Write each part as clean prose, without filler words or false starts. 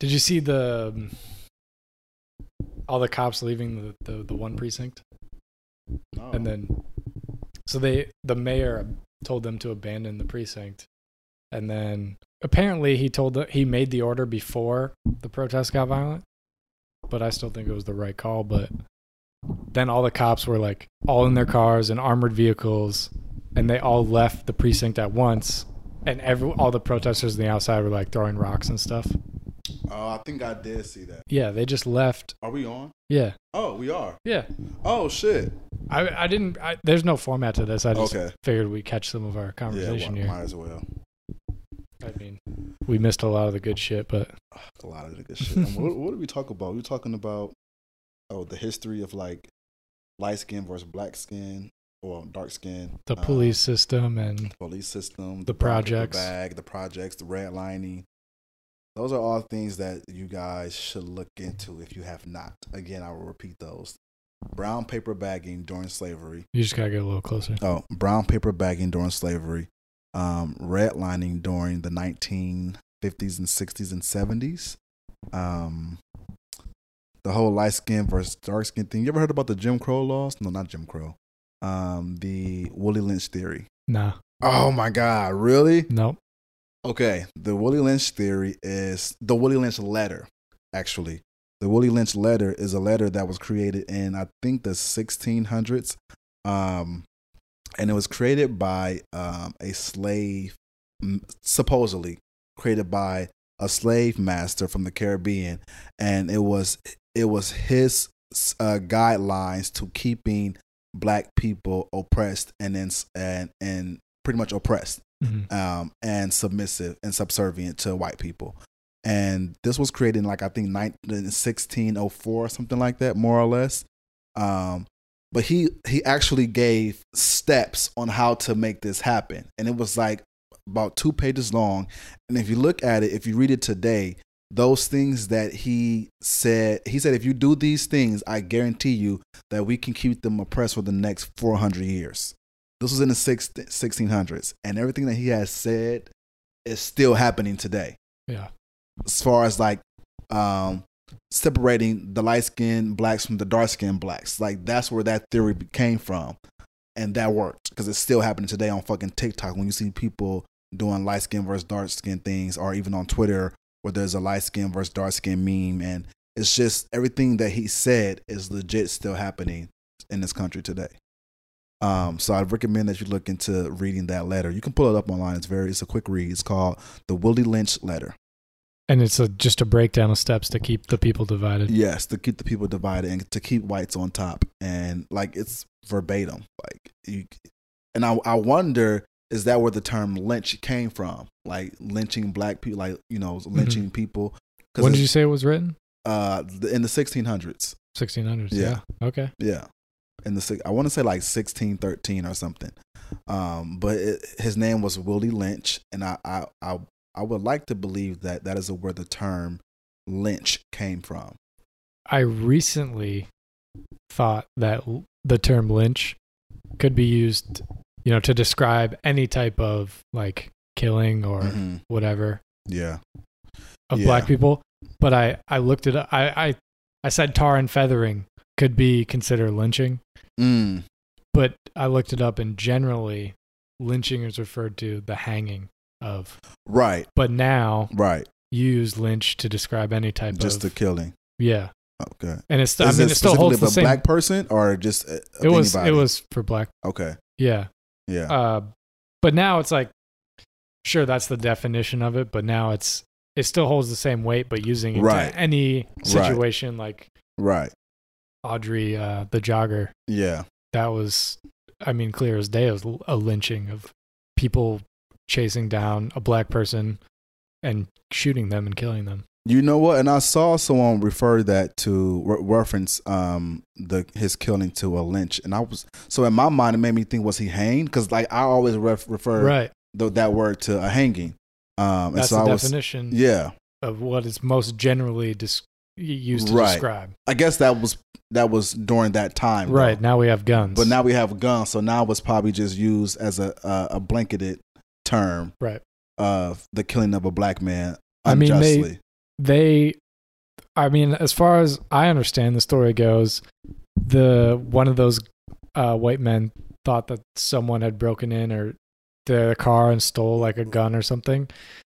Did you see the all the cops leaving the one precinct? No. And then, so the mayor told them to abandon the precinct, and then apparently he made the order before the protests got violent, but I still think it was the right call. But then all the cops were like all in their cars and armored vehicles, and they all left the precinct at once, and all the protesters on the outside were like throwing rocks and stuff. Oh, I think I did see that. Yeah, they just left. Are we on? Yeah. Oh, we are. Yeah. Oh shit. I didn't. There's no format to this. I just Okay. figured we'd catch some of our conversation here. Might as well. I mean, we missed a lot of the good shit, but A lot of the good shit. What did we talk about? We were talking about the history of like light skin versus black skin or dark skin. the police system and the projects. the projects, the redlining. Those are all things that you guys should look into if you have not. Again, I will repeat those. Brown paper bagging during slavery. you just gotta get a little closer. Oh, brown paper bagging during slavery. Redlining during the 1950s and 60s and 70s. The whole light skin versus dark skin thing. You ever heard about the Jim Crow laws? No, not Jim Crow. The Willie Lynch theory. Nah. Oh my God, really? Nope. Okay, the Willie Lynch theory is the Willie Lynch letter, actually. The Willie Lynch letter is a letter that was created in, I think, the 1600s. And it was created by a slave, supposedly created by a slave master from the Caribbean. And it was his guidelines to keeping black people oppressed and pretty much oppressed. Mm-hmm. And submissive and subservient to white people. And this was created in, like, I think 1604 or something like that, more or less. But he actually gave steps on how to make this happen. And it was like about 2 pages long. And if you look at it, if you read it today, those things that he said, if you do these things, I guarantee you that we can keep them oppressed for the next 400 years. This was in the 1600s, and everything that he has said is still happening today. Yeah. As far as like separating the light-skinned blacks from the dark-skinned blacks, like that's where that theory came from, and that worked because it's still happening today on fucking TikTok when you see people doing light-skinned versus dark-skinned things, or even on Twitter where there's a light-skinned versus dark-skinned meme, and it's just everything that he said is legit still happening in this country today. So I'd recommend that you look into reading that letter. You can pull it up online. It's a quick read. It's called the Willie Lynch letter. And it's just a breakdown of steps to keep the people divided. Yes, to keep the people divided and to keep whites on top. And like it's verbatim. I wonder, is that where the term lynch came from? Like lynching black people, like, lynching people. When did you say it was written? In the 1600s. 1600s. Yeah. Okay. Yeah. I want to say like 1613 or something. But his name was Willie Lynch, and I would like to believe that is where the term lynch came from. I recently thought that the term lynch could be used, to describe any type of like killing or whatever. Yeah. Of black people. But I looked it up. I said tar and feathering could be considered lynching. But I looked it up, and generally lynching is referred to the hanging of. Right. But now you use lynch to describe any type just the killing. Yeah. Okay. And it still holds the same. Black person or just it was for black. Okay. Yeah. Yeah. But now it's like, sure, that's the definition of it, but now it still holds the same weight, but using it to any situation like Audrey, the jogger. Yeah. That was, clear as day. It was a lynching of people chasing down a black person and shooting them and killing them. You know what? And I saw someone refer that to reference his killing to a lynch, and so in my mind it made me think, was he hanged? Because like I always refer that word to a hanging. That's and so the definition. Yeah. Of what is most generally used to describe. I guess that was during that time. Right. Now we have guns. But now we have guns, so now it's probably just used as a blanketed term. Right. Of the killing of a black man unjustly. I mean, as far as I understand the story goes, one of those white men thought that someone had broken in or the car and stole like a gun or something.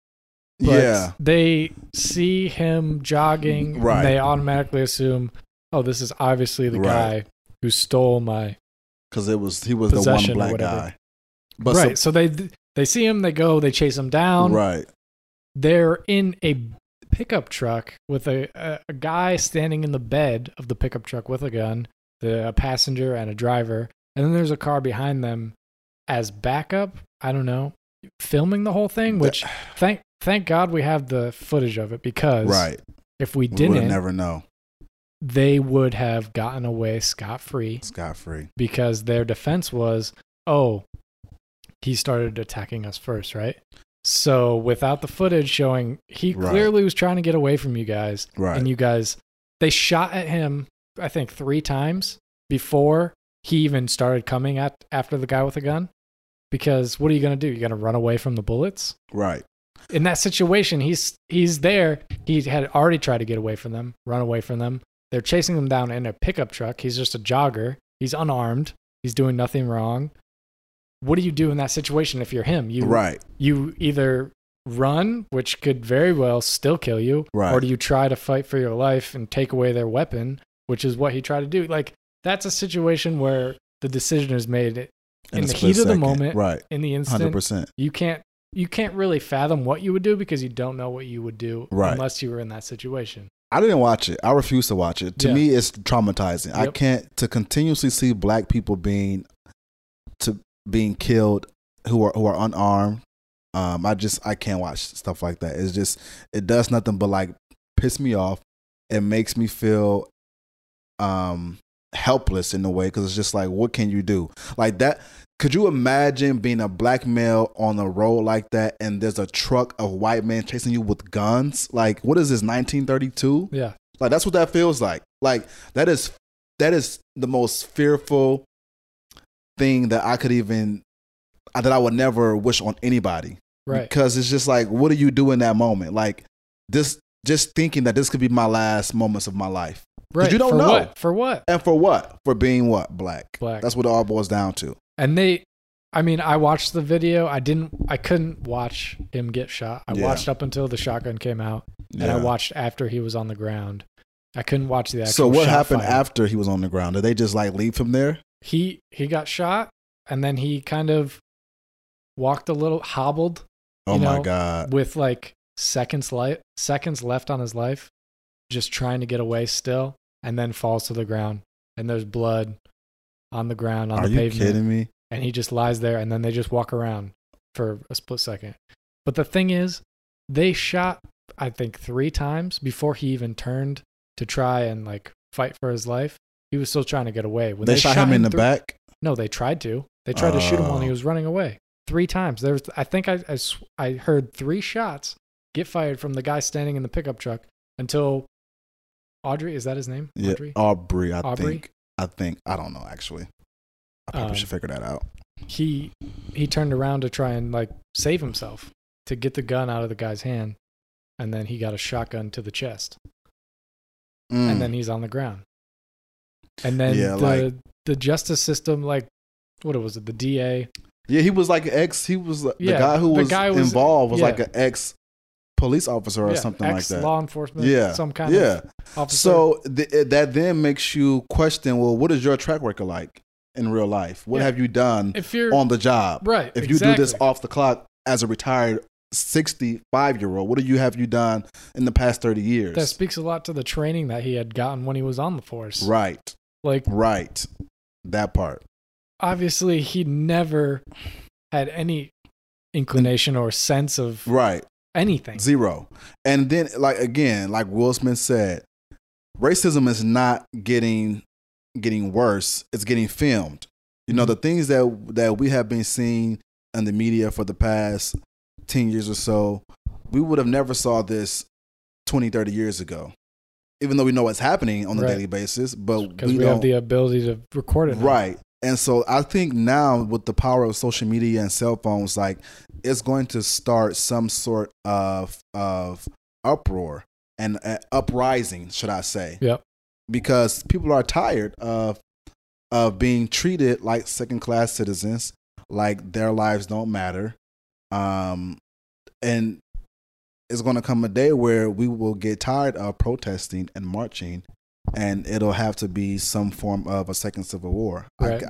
But they see him jogging, Right. and they automatically assume, oh, this is obviously the guy who stole my because he was the one black guy. But right. So they see him, they chase him down. Right. They're in a pickup truck with a guy standing in the bed of the pickup truck with a gun, a passenger and a driver, and then there's a car behind them as backup. I don't know, filming the whole thing. Which thank God we have the footage of it, because if we didn't, we would never know. They would have gotten away scot-free. Because their defense was, oh, he started attacking us first, right? So without the footage showing, he clearly was trying to get away from you guys. Right. And you guys, they shot at him, I think 3 times before he even started coming after the guy with the gun. Because what are you going to do? You're going to run away from the bullets? Right. In that situation, he's there. He had already tried to get away from them, run away from them. They're chasing him down in a pickup truck. He's just a jogger. He's unarmed. He's doing nothing wrong. What do you do in that situation if you're him? You either run, which could very well still kill you, or do you try to fight for your life and take away their weapon, which is what he tried to do. Like, that's a situation where the decision is made in the heat of the moment, in the instant. 100%. You can't really fathom what you would do because you don't know what you would do unless you were in that situation. I didn't watch it. I refuse to watch it. To me, it's traumatizing. Yep. I can't to continuously see black people being killed who are unarmed. I can't watch stuff like that. It's just, it does nothing but like piss me off. It makes me feel helpless in a way, because it's just like, what can you do? Like that. Could you imagine being a black male on a road like that, and there's a truck of white men chasing you with guns? Like, what is this, 1932? Yeah. Like, that's what that feels like. Like, that is the most fearful thing that I would never wish on anybody. Right. Because it's just like, what do you do in that moment? Like, this, just thinking that this could be my last moments of my life. Right. You don't know. For what? And for what? For being what? Black. That's what it all boils down to. And I watched the video. I couldn't watch him get shot. I watched up until the shotgun came out, and I watched after he was on the ground. I couldn't watch the actual. So what happened fight. after he was on the ground? Did they just like leave him there? He got shot, and then he kind of walked a little, hobbled. Oh my God! With like seconds left on his life, just trying to get away still, and then falls to the ground, and there's blood on the ground on the pavement. Are you kidding me? And he just lies there, and then they just walk around for a split second. But the thing is, they shot, I think, 3 times before he even turned to try and like fight for his life. He was still trying to get away. When they shot him in the back? No, they tried to. They tried to shoot him while he was running away. 3 times. I think I heard 3 shots get fired from the guy standing in the pickup truck until Audrey, is that his name? Yeah, Aubrey, I think. I don't know, actually. I probably should figure that out. He turned around to try and like save himself, to get the gun out of the guy's hand, and then he got a shotgun to the chest. And then he's on the ground. And then the justice system, like, what was it, the DA? Yeah, he was like the guy who was involved was like an ex police officer or something like that. Law enforcement, some kind of officer. So that then makes you question, well, what is your track record like in real life? What have you done on the job? Right. If you do this off the clock as a retired 65-year-old, what have you done in the past 30 years? That speaks a lot to the training that he had gotten when he was on the force. Right. Right. That part. Obviously, he never had any inclination or sense of anything. Zero. And then, like, again, like Will Smith said, racism is not getting worse. It's getting filmed. You know, the things that we have been seeing in the media for the past 10 years or so, we would have never saw this 20, 30 years ago. Even though we know what's happening on a daily basis, but because we have the ability to record it now. Right. And so I think now with the power of social media and cell phones, like, it's going to start some sort of uproar and uprising, should I say? Yep. Because people are tired of being treated like second class citizens, like their lives don't matter, and it's going to come a day where we will get tired of protesting and marching, and it'll have to be some form of a second civil war. Right.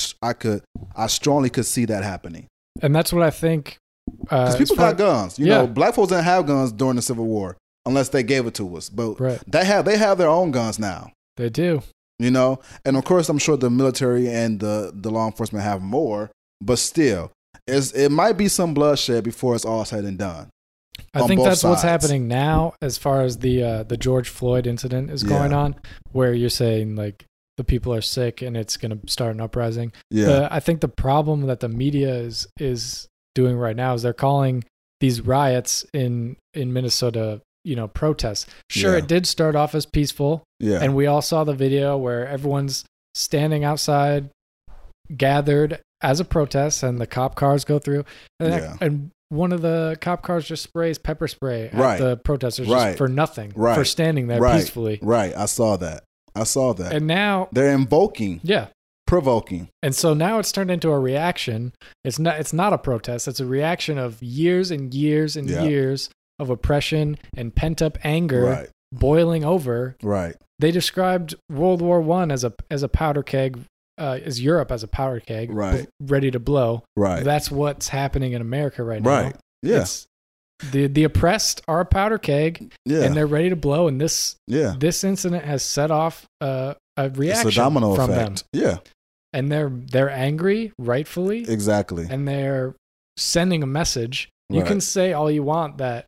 I strongly could see that happening. And that's what I think. Because people got guns. You know, black folks didn't have guns during the Civil War unless they gave it to us. But they have their own guns now. They do. You know, and of course, I'm sure the military and the law enforcement have more. But still, it might be some bloodshed before it's all said and done. I think that's what's happening now, as far as the George Floyd incident is going on, where you're saying like the people are sick and it's going to start an uprising. Yeah, I think the problem that the media is doing right now is they're calling these riots in Minnesota, protests. Sure, it did start off as peaceful. Yeah, and we all saw the video where everyone's standing outside, gathered as a protest, and the cop cars go through, and one of the cop cars just sprays pepper spray at the protesters just for nothing, for standing there peacefully. Right, I saw that. And now they're invoking. Yeah. Provoking. And so now it's turned into a reaction. It's not a protest. It's a reaction of years and years and years of oppression and pent-up anger boiling over. Right. They described World War I as a powder keg, as Europe as a powder keg, ready to blow. Right. That's what's happening in America right now. Right. Yeah. The oppressed are a powder keg, and they're ready to blow. And this incident has set off a reaction it's a domino from effect. them. Yeah. And they're angry, rightfully. Exactly. And they're sending a message. You can say all you want that,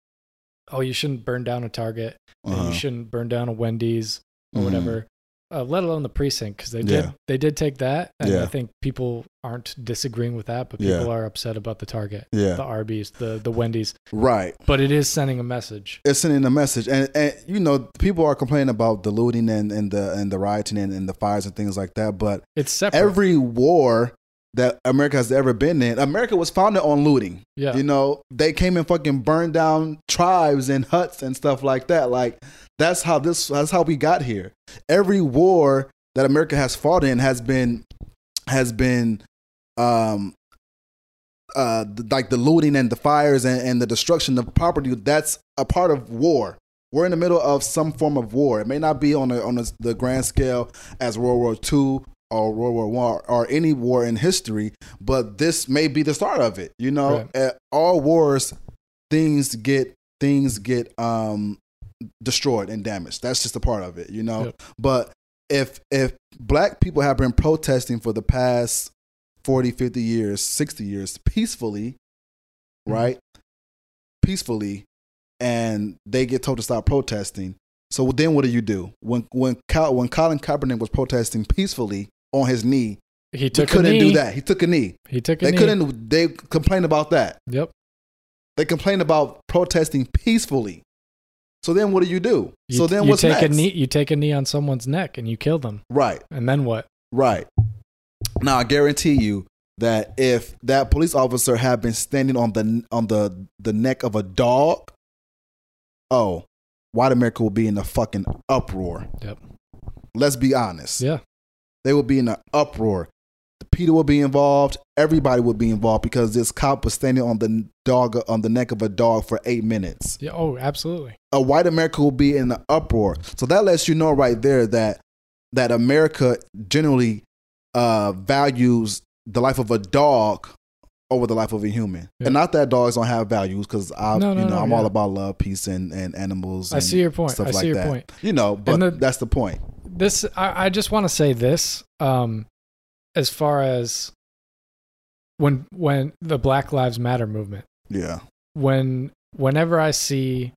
you shouldn't burn down a Target, and you shouldn't burn down a Wendy's or whatever, let alone the precinct, because they did take that. And I think people aren't disagreeing with that, but people are upset about the Target, the Arby's, the Wendy's. Right. But it is sending a message. It's sending a message. And people are complaining about the looting and the rioting and the fires and things like that. But it's separate. Every war that America has ever been in, America was founded on looting. Yeah. You know, they came and fucking burned down tribes and huts and stuff like that. Like, that's how we got here. Every war that America has fought in has been like the looting and the fires and the destruction of property. That's a part of war. We're in the middle of some form of war. It may not be on the grand scale as World War II or World War I or any war in history, but this may be the start of it. You know, at all wars, things get destroyed and damaged. That's just a part of it, you know. Yep. But if black people have been protesting for the past 40, 50 years, 60 years peacefully, right? Peacefully, and they get told to stop protesting. So then what do? When Colin Kaepernick was protesting peacefully on his knee, he couldn't do that. He took a knee. They complained about that. Yep. They complained about protesting peacefully. So then what do? So then what's next? You take a knee on someone's neck and you kill them. Right. And then what? Right. Now I guarantee you that if that police officer had been standing on the neck of a dog, white America will be in a fucking uproar. Yep. Let's be honest. Yeah. They will be in an uproar. Peter will be involved. Everybody will be involved because this cop was standing on the neck of a dog for 8 minutes. Yeah. Oh, absolutely. A white America will be in an uproar. So that lets you know right there that America generally values the life of a dog over the life of a human. Yeah. And not that dogs don't have values, because I'm all about love, peace, and animals. I see your point. I see your point. You know, but that's the point. I just want to say this. As far as when the Black Lives Matter movement. Yeah. Whenever I see,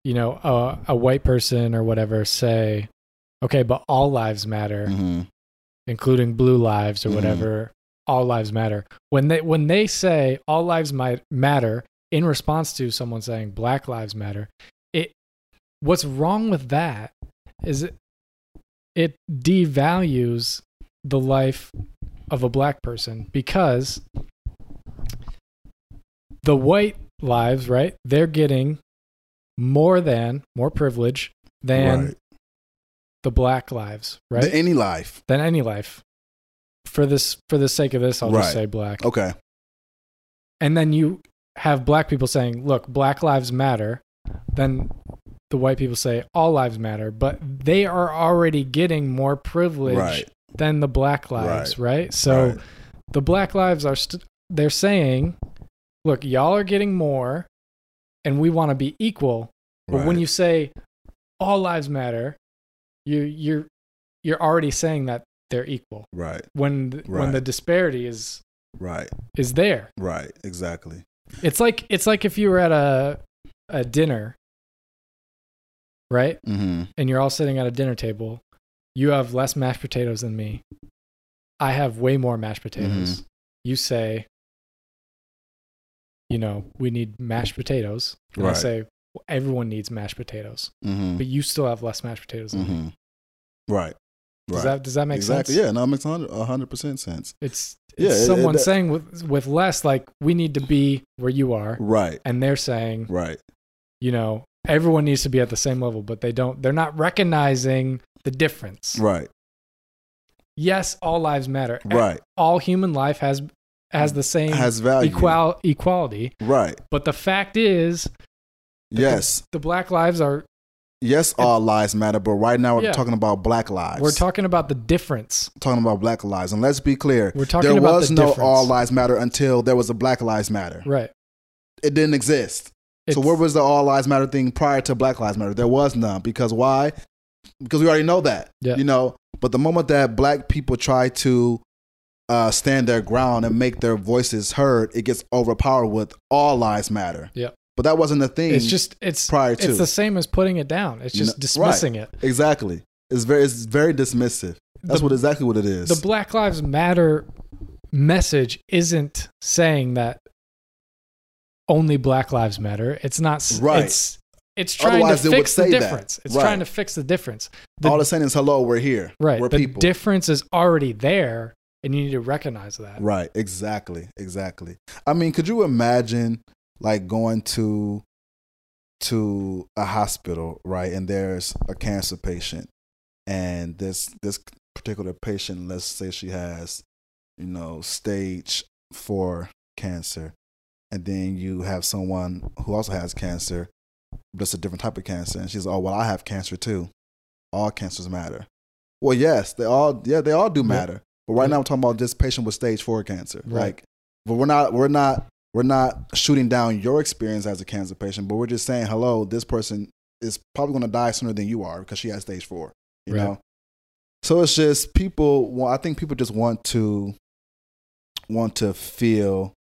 a white person or whatever say, okay, but all lives matter, including blue lives or whatever, all lives matter. When they say all lives might matter in response to someone saying Black Lives Matter, what's wrong with that is it devalues the life of a black person, because the white lives, right, they're getting more privilege than Right. the black lives, right? Than any life. Than any life. For the sake of this, I'll just Right. say black. Okay. And then you have black people saying, look, black lives matter. Then the white people say all lives matter, but they are already getting more privilege Right. than the black lives, right? So Right. the black lives are they're saying, look, y'all are getting more and we want to be equal. But when Right. you say all lives matter, you're already saying that they're equal. Right. When Right. the disparity is Right. there. Right. Exactly. It's like if you were at a dinner, right? Mm-hmm. And you're all sitting at a dinner table. You have less mashed potatoes than me. I have way more mashed potatoes. You say, we need mashed potatoes. And I Right. say, well, everyone needs mashed potatoes. Mm-hmm. But you still have less mashed potatoes than me. Mm-hmm. Right. Does that make exactly. sense? Yeah. No, it makes 100% sense. It's Yeah, someone saying with less, like, we need to be where you are. Right. And they're saying, Right. everyone needs to be at the same level, but they're not recognizing the difference. Right. Yes, all lives matter. Right. All human life has the same Has value. equality. Right. But the fact is, Yes. the black lives are. Yes, all lives matter, but right now we're Yeah. talking about black lives. We're talking about the difference. talking about black lives. And let's be clear. We're talking there about was the no difference. all lives matter until there was a black lives matter. Right. It didn't exist. So where was the all lives matter thing prior to black lives matter? There was none. Because why? Because we already know that. Yeah. But the moment that black people try to stand their ground and make their voices heard, it gets overpowered with all lives matter. Yeah. But that wasn't the thing. It's prior to. It's the same as putting it down. It's just dismissing it. Exactly. It's very dismissive. That's exactly what it is. The Black Lives Matter message isn't saying that only Black Lives Matter. It's not. Right. It's trying Otherwise, to it would fix the say that. difference. It's Right. trying to fix the difference. All it's saying is, hello, we're here. Right. We're The people. difference is already there, and you need to recognize that. Right. Exactly. I mean, could you imagine like going to a hospital, right? And there's a cancer patient, and this particular patient, let's say she has, stage 4 cancer, and then you have someone who also has cancer, but it's a different type of cancer, and she's, oh well, I have cancer too. All cancers matter. Well, yes, they all do matter. But right now we're talking about this patient with stage 4 cancer. Right. Like, but we're not shooting down your experience as a cancer patient, but we're just saying, hello, this person is probably going to die sooner than you are because she has stage 4. You know. So it's just people. Well, I think people just want to feel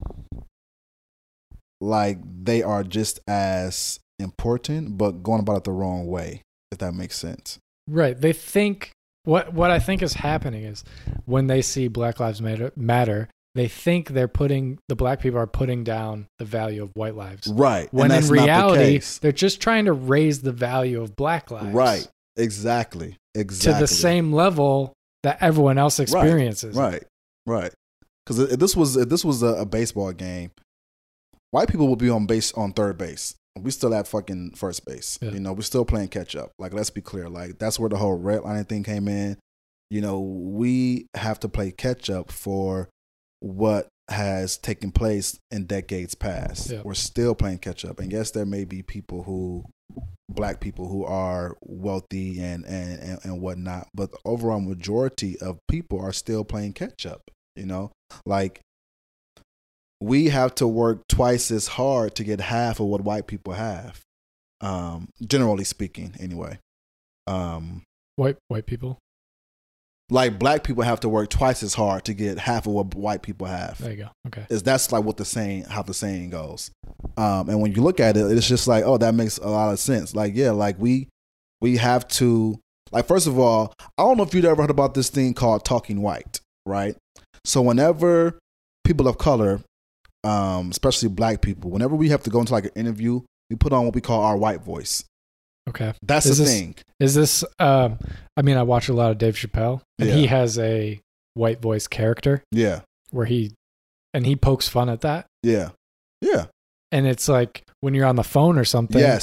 like they are just as important, but going about it the wrong way. If that makes sense. Right. They think what I think is happening is when they see Black Lives Matter, they think the black people are putting down the value of white lives. Right. When and in that's not the reality, case. they're just trying to raise the value of black lives. Right. Exactly. To the same level that everyone else experiences. Right. Because if this was a baseball game, white people would be on third base. We still at fucking first base. Yeah. We're still playing catch up. Like, let's be clear. Like, that's where the whole redlining thing came in. We have to play catch up for what has taken place in decades past. Yeah. We're still playing catch up. And yes, there may be black people who are wealthy and whatnot, but the overall majority of people are still playing catch up. Like, we have to work twice as hard to get half of what white people have. Generally speaking, anyway. White people. Like, black people have to work twice as hard to get half of what white people have. There you go. Okay. That's like how the saying goes. And when you look at it, it's just like, oh, that makes a lot of sense. Like, yeah, like we have to, like, first of all, I don't know if you've ever heard about this thing called talking white, right? So whenever people of color, especially black people, whenever we have to go into like an interview, we put on what we call our white voice. Okay. That's the thing. Is this, I watch a lot of Dave Chappelle, and Yeah. he has a white voice character Yeah. where he pokes fun at that. Yeah. Yeah. And it's like when you're on the phone or something. Yes.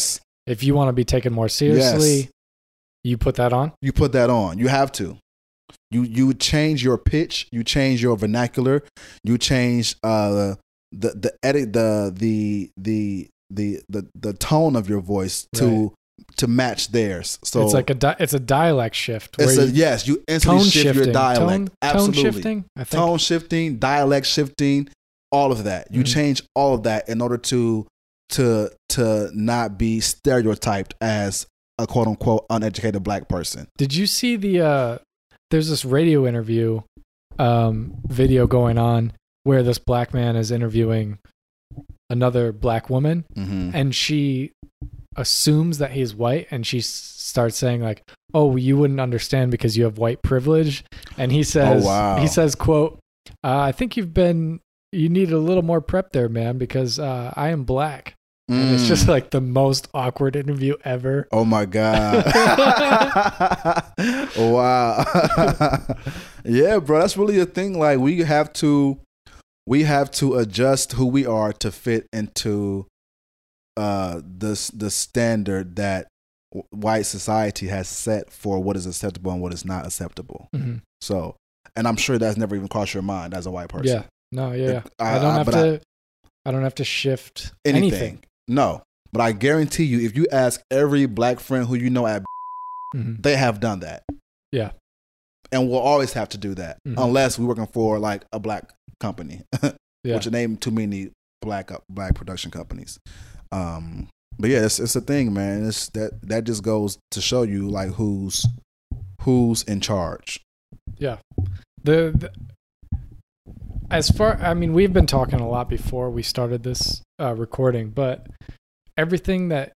if you want to be taken more seriously, Yes. you put that on. You put that on. You have to. You change your pitch. You change your vernacular. You change the edit the tone of your voice to match theirs. So it's like it's a dialect shift. Where you instantly tone shift shifting. your dialect. Absolutely. Tone shifting. I think. Tone shifting, dialect shifting, all of that. You change all of that in order to not be stereotyped as a quote unquote uneducated black person. Did you see there's this radio interview video going on where this black man is interviewing another black woman, and she assumes that he's white, and she starts saying like, "Oh, you wouldn't understand because you have white privilege," and he says, he says, "Quote, I think you need a little more prep there, man, because I am black." And it's just like the most awkward interview ever. Oh my God. Wow. Yeah, bro. That's really a thing. Like we have to adjust who we are to fit into the standard that white society has set for what is acceptable and what is not acceptable. So, and I'm sure that's never even crossed your mind as a white person. Yeah. No, yeah. I don't have to shift anything. No, but I guarantee you, if you ask every black friend who you know at, they have done that. Yeah, and we'll always have to do that unless we're working for like a black company, which name too many black production companies. But yeah, it's a thing, man. It's that just goes to show you like who's in charge. Yeah, we've been talking a lot before we started this recording, but everything that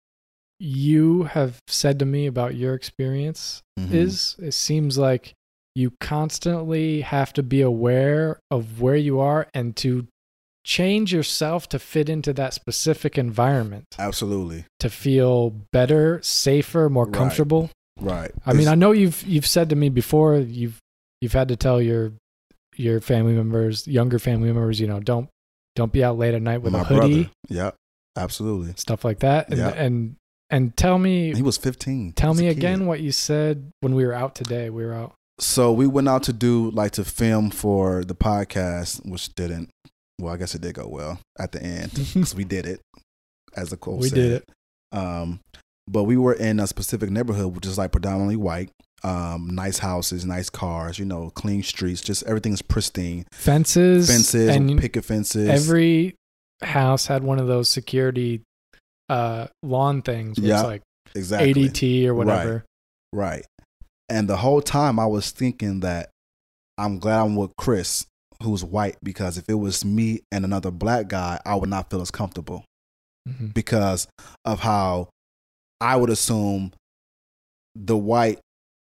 you have said to me about your experience it seems like you constantly have to be aware of where you are and to change yourself to fit into that specific environment. Absolutely. To feel better, safer, more comfortable. Right. I mean, I know you've said to me before, you've had to tell your family members, younger family members, don't be out late at night with a hoodie. Brother. Yeah, absolutely. Stuff like that. And tell me, he was 15. Tell me again what you said when we were out today. We were out. So we went out to film for the podcast, which didn't. Well, I guess it did go well at the end because we did it, as the quote said. We did it. But we were in a specific neighborhood, which is like predominantly white. Nice houses, nice cars, clean streets, just everything is pristine. Fences, and picket fences. Every house had one of those security lawn things. Where it's like exactly. ADT or whatever. Right. And the whole time I was thinking that I'm glad I'm with Chris, who's white, because if it was me and another black guy, I would not feel as comfortable because of how I would assume the white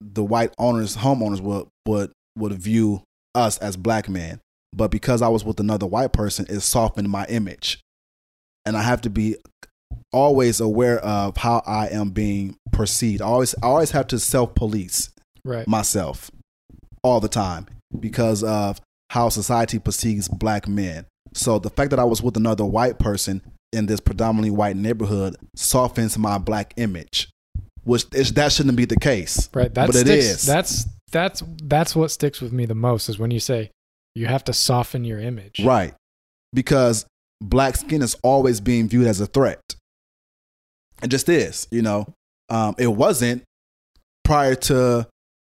homeowners would view us as black men. But because I was with another white person, it softened my image. And I have to be always aware of how I am being perceived. I always have to self-police myself all the time because of how society perceives black men. So the fact that I was with another white person in this predominantly white neighborhood softens my black image. That shouldn't be the case, right? But it is. That's what sticks with me the most is when you say you have to soften your image, right? Because black skin is always being viewed as a threat. It just is, It wasn't prior to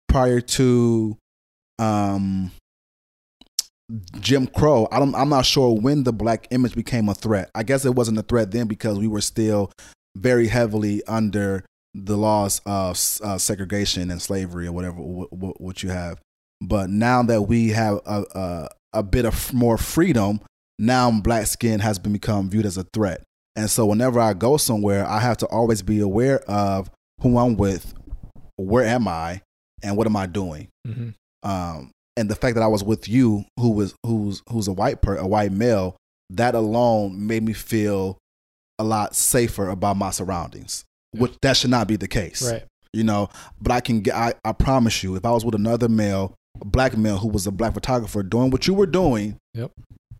Jim Crow. I'm not sure when the black image became a threat. I guess it wasn't a threat then because we were still very heavily under the laws of segregation and slavery or whatever what you have. But now that we have a bit of more freedom, now black skin has become viewed as a threat. And so whenever I go somewhere, I have to always be aware of who I'm with, where am I, and what am I doing. And the fact that I was with you, who's a white male, that alone made me feel a lot safer about my surroundings. Which that should not be the case, right? But I promise you, if I was with another male, a black male who was a black photographer doing what you were doing,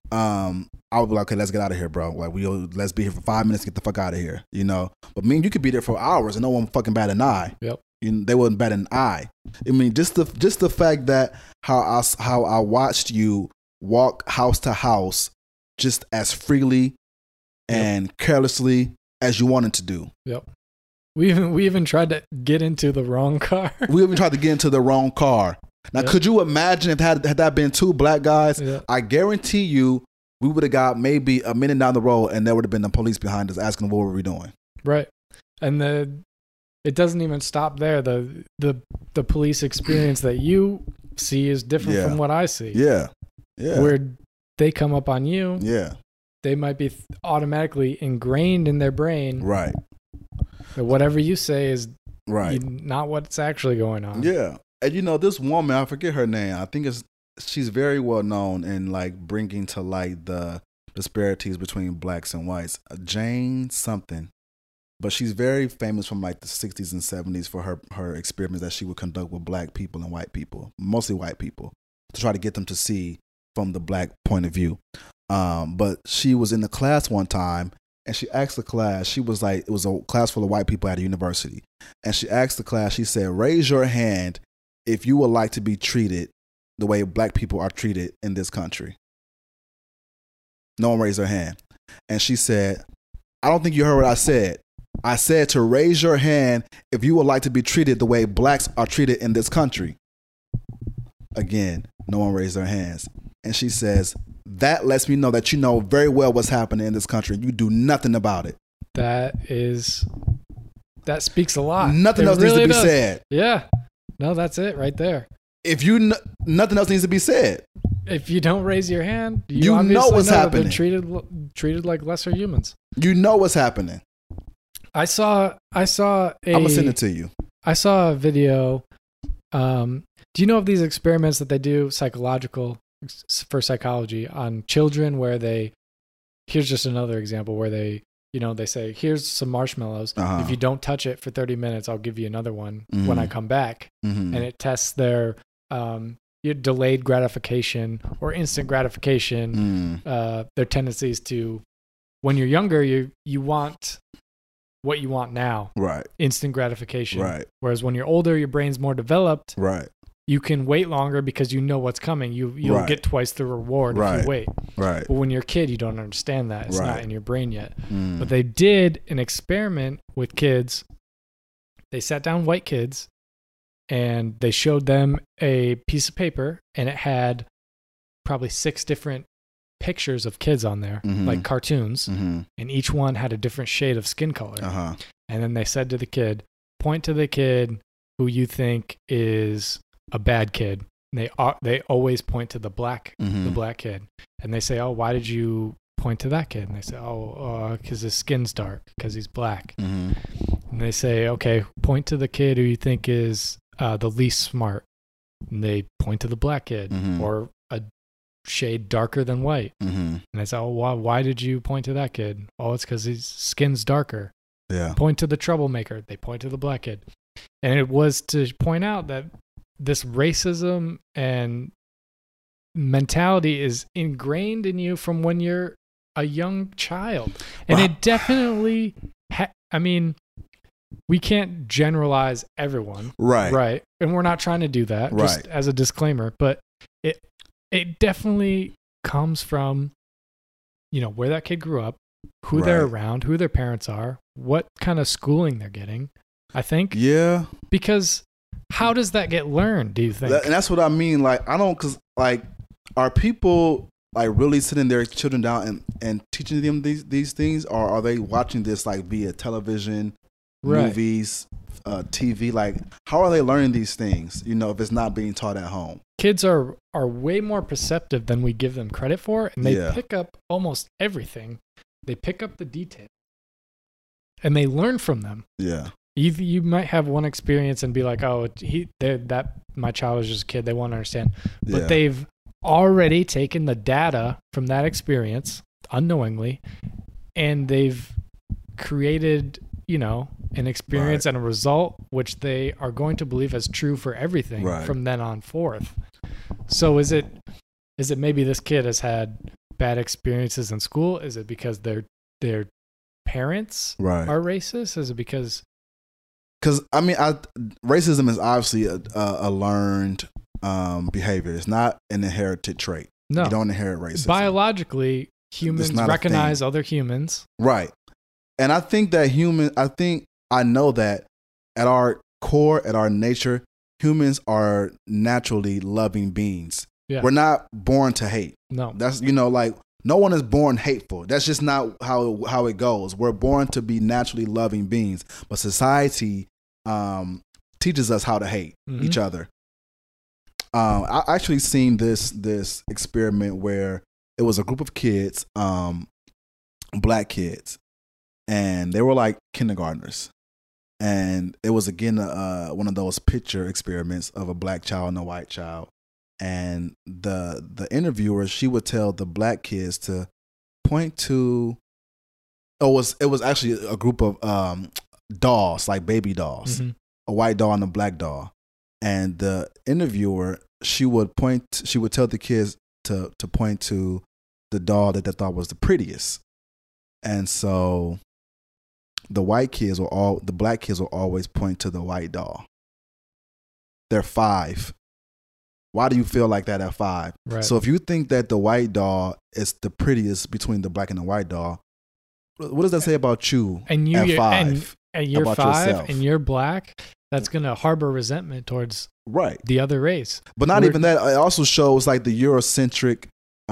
I would be like, okay, let's get out of here, bro. Like, let's be here for 5 minutes, get the fuck out of here, you know. But me and you could be there for hours and no one fucking bat an eye. Yep. They wouldn't bat an eye. I mean, just the fact that how I watched you walk house to house just as freely and carelessly as you wanted to do. Yep. We even tried to get into the wrong car. We even tried to get into the wrong car. Now, could you imagine if had that been two black guys? Yeah. I guarantee you, we would have got maybe a minute down the road, and there would have been the police behind us asking what were we doing. Right, and it doesn't even stop there. The police experience that you see is different from what I see. Yeah, where they come up on you. Yeah, they might be automatically ingrained in their brain. Right. That whatever you say is right, not what's actually going on. Yeah. And you know, this woman, I forget her name. I think she's very well known in like bringing to light the disparities between blacks and whites. Jane something, but she's very famous from like the 60s and 70s for her experiments that she would conduct with black people and white people, mostly white people, to try to get them to see from the black point of view. But she was in the class one time, and she asked the class. It was a class full of white people at a university, and she asked the class. She said, "Raise your hand if you would like to be treated the way black people are treated in this country." No one raised their hand. And she said, "I don't think you heard what I said. I said to raise your hand if you would like to be treated the way blacks are treated in this country." Again, no one raised their hands. And she says, "That lets me know that you know very well what's happening in this country. You do nothing about it." That speaks a lot. Nothing else needs to be said. Yeah. No, that's it right there. If nothing else needs to be said. If you don't raise your hand, you know what's happening. They're treated like lesser humans. You know what's happening. I'm gonna send it to you. I saw a video. Do you know of these experiments that they do for psychology on children where here's just another example where they say, here's some marshmallows. Uh-huh. If you don't touch it for 30 minutes, I'll give you another one when I come back. Mm-hmm. And it tests their delayed gratification or instant gratification, their tendencies to, when you're younger, you want what you want now. Right. Instant gratification. Right. Whereas when you're older, your brain's more developed. Right. You can wait longer because you know what's coming. You'll get twice the reward if you wait. Right. But when you're a kid, you don't understand that. It's not in your brain yet. Mm. But they did an experiment with kids. They sat down white kids and they showed them a piece of paper, and it had probably 6 different pictures of kids on there, like cartoons, and each one had a different shade of skin color. Uh-huh. And then they said to the kid, point to the kid who you think is a bad kid. And they always point to the black kid, and they say, "Oh, why did you point to that kid?" And they say, "Oh, because his skin's dark, because he's black." Mm-hmm. And they say, "Okay, point to the kid who you think is the least smart." And they point to the black kid, or a shade darker than white. And they say, "Oh, why did you point to that kid?" "Oh, it's because his skin's darker." Yeah. Point to the troublemaker. They point to the black kid, and it was to point out that this racism and mentality is ingrained in you from when you're a young child. And it definitely, we can't generalize everyone. Right. Right. And we're not trying to do that, just as a disclaimer. But it definitely comes from, where that kid grew up, who they're around, who their parents are, what kind of schooling they're getting, I think. Yeah. Because how does that get learned, do you think? And that's what I mean. Like, are people like really sitting their children down and teaching them these things, or are they watching this like via television, movies, TV? Like, how are they learning these things? If it's not being taught at home. Kids are way more perceptive than we give them credit for, and they pick up almost everything. They pick up the detail, and they learn from them. Yeah. You might have one experience and be like, "Oh, my child was just a kid. They won't understand." But they've already taken the data from that experience unknowingly, and they've created, an experience and a result which they are going to believe as true for everything from then on forth. So is it maybe this kid has had bad experiences in school? Is it because their parents Right. are racist? Is it because Because I mean, racism is obviously a learned behavior. It's not an inherited trait. no? You don't inherit racism. Biologically, humans not a recognize thing. other humans. Right. And I think that I know that at our core, at our nature, humans are naturally loving beings. Yeah. We're not born to hate. No. That's, like, no one is born hateful. That's just not how it goes. We're born to be naturally loving beings, but society teaches us how to hate each other. I actually seen this experiment where it was a group of kids, black kids, and they were like kindergartners, and it was again one of those picture experiments of a black child and a white child. And the interviewer, she would tell the black kids to point to. It was actually a group of dolls, like baby dolls, a white doll and a black doll. And the interviewer, she would tell the kids to point to the doll that they thought was the prettiest. And so the black kids will always point to the white doll. They're 5. Why do you feel like that at 5? Right. So if you think that the white doll is the prettiest between the black and the white doll, what does that say about you And you at 5? and you're about 5 yourself? and you're black, that's going to harbor resentment towards Right. the other race. But not even that. It also shows like the Eurocentric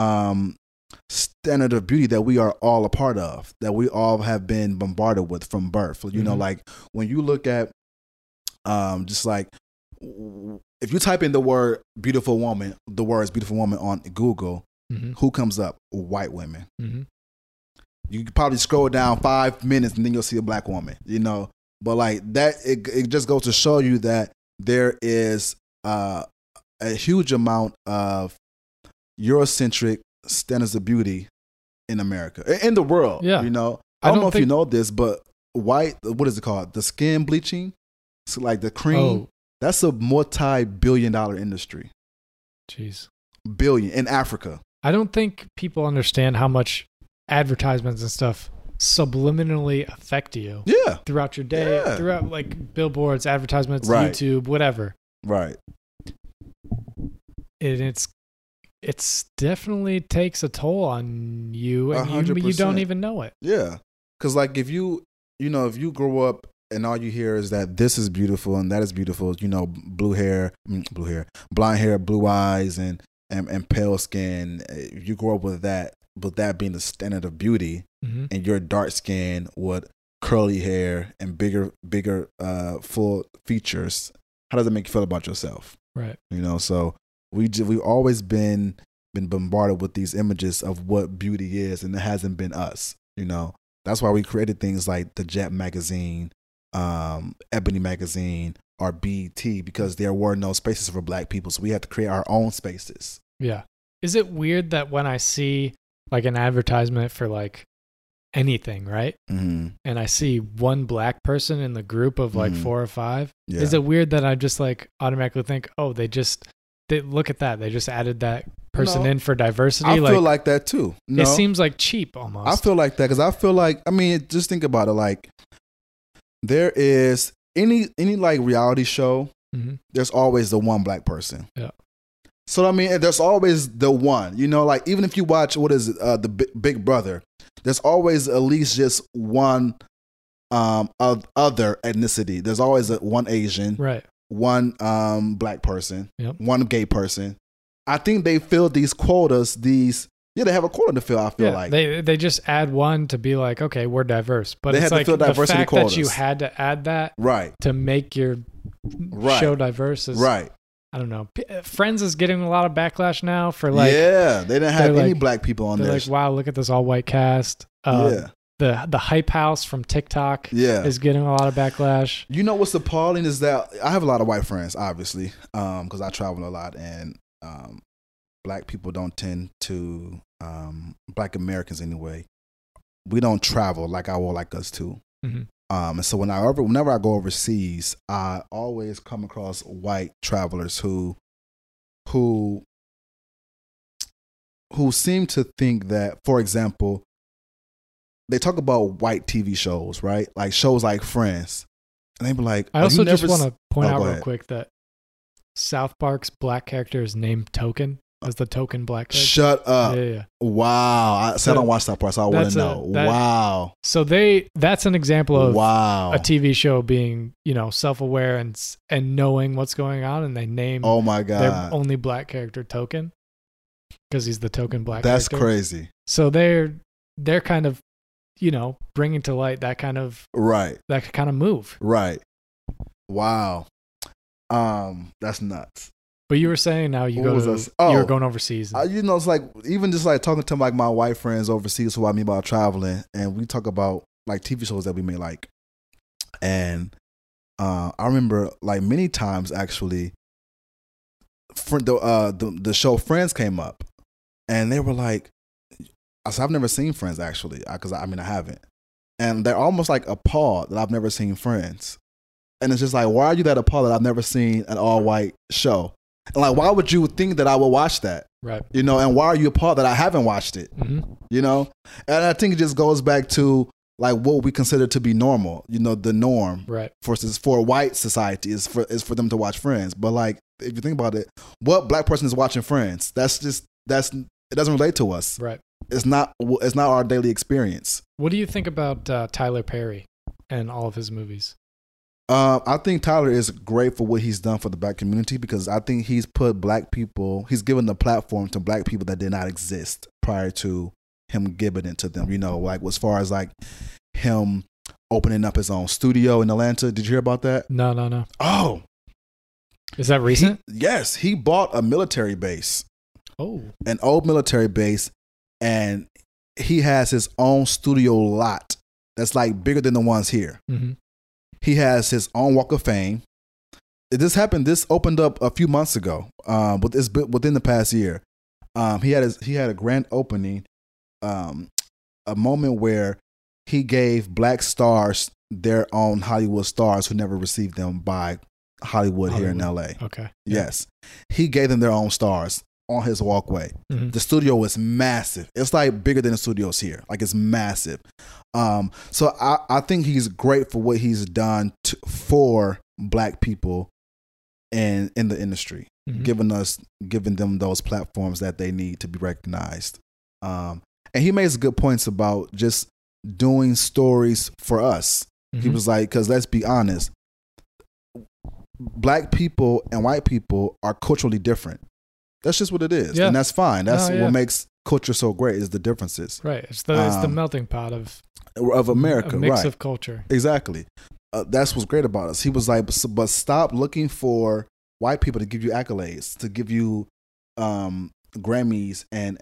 standard of beauty that we are all a part of, that we all have been bombarded with from birth. You know, like when you look at just like if you type in the words beautiful woman on Google, who comes up? White women. You could probably scroll down 5 minutes and then you'll see a black woman, But like that, it just goes to show you that there is a huge amount of Eurocentric standards of beauty in America, in the world. Yeah. I don't know if you know this, but what is it called? The skin bleaching. So like the cream. That's a multi-billion-dollar industry. Jeez. Billion in Africa. I don't think people understand how much advertisements and stuff subliminally affect you. Yeah. Throughout your day, throughout like billboards, advertisements, Right. YouTube, whatever. Right. And it's definitely takes a toll on you, and you 100%. don't even know it. Yeah. Because like if you grow up and all you hear is that this is beautiful and that is beautiful, blonde hair, blue eyes, and pale skin. You grow up with that being the standard of beauty, and you're dark skin with curly hair and bigger, full features. How does that make you feel about yourself? Right. So we've always been bombarded with these images of what beauty is, and it hasn't been us. That's why we created things like the Jet magazine, Ebony magazine, or BET, because there were no spaces for black people, so we had to create our own spaces. Yeah. Is it weird that when I see like an advertisement for like anything, right? And I see one black person in the group of like 4 or 5, is it weird that I just like automatically think, oh, they look at that, they just added that person in for diversity? I feel like that too. It seems like cheap almost. I feel like that because I feel like, just think about it, like there is any like reality show, there's always the one black person. Yeah. So there's always the one, like even if you watch the Big Brother, there's always at least just one of other ethnicity. There's always one Asian, right? One black person, yep. One gay person. I think they fill these quotas. They have a quota to fill. I feel like they just add one to be like, okay, we're diverse, but they it's had like to fill diversity the fact quotas. that you had to add that right to make your show diverse is right. I don't know. Friends is getting a lot of backlash now for like. Yeah, they didn't have any black people on there. They're like, wow, look at this all white cast. The Hype House from TikTok is getting a lot of backlash. You know what's appalling is that I have a lot of white friends, obviously, because I travel a lot, and black people don't tend to, black Americans anyway, we don't travel like I would like us to. And so whenever I go overseas, I always come across white travelers who who seem to think that, for example, they talk about white TV shows, right? Like shows like Friends, and they be like, I also just want s- to point Oh, out go real ahead. quick that South Park's black character is named Token as the token black character. Shut up! Yeah. Wow, I So don't watch that part, so I want that's to a- know. that- Wow, So that's an example of wow. a TV show being, self-aware and knowing what's going on, and they name Oh my their god, only black character Token because he's the token black that's character. crazy. So they're kind of, bringing to light that kind of Right, move. right. Wow, that's nuts. But you were saying now you What was you I were s- going overseas. It's like even just like talking to like my white friends overseas who I mean about traveling, and we talk about like TV shows that we may like, and I remember like many times actually, the show Friends came up, and they were like, I said I've never seen Friends actually, because I haven't, and they're almost like appalled that I've never seen Friends, and it's just like, why are you that appalled that I've never seen an all white show? And like, why would you think that I would watch that? Right. And why are you appalled that I haven't watched it? Mm-hmm. And I think it just goes back to like what we consider to be normal. The norm Right. for white society is for them to watch Friends. But like, if you think about it, what black person is watching Friends? It doesn't relate to us. Right. It's not our daily experience. What do you think about Tyler Perry and all of his movies? I think Tyler is great for what he's done for the black community, because I think he's he's given the platform to black people that did not exist prior to him giving it to them. Like as far as like him opening up his own studio in Atlanta. Did you hear about that? No. Oh, Is that recent? yes. He bought a military base, an old military base, and he has his own studio lot that's like bigger than the ones here. Mm-hmm. He has his own Walk of Fame. This opened up a few months ago, but it's within the past year. He had a grand opening, a moment where he gave black stars their own Hollywood stars who never received them by Hollywood here in LA. Okay. Yes. He gave them their own stars on his walkway. Mm-hmm. The studio is massive. It's like bigger than the studios here. Like it's massive. So I think he's great for what he's done for black people in the industry, Mm-hmm. giving them those platforms that they need to be recognized. And he makes good points about just doing stories for us. Mm-hmm. He was like, because let's be honest, black people and white people are culturally different. That's just what it is. Yeah. And that's fine. That's No, yeah. what makes culture so great, is the differences Right. It's the melting pot of America. a mix right. of culture. Exactly. That's what's great about us. He was like, but stop looking for white people to give you accolades, to give you Grammys and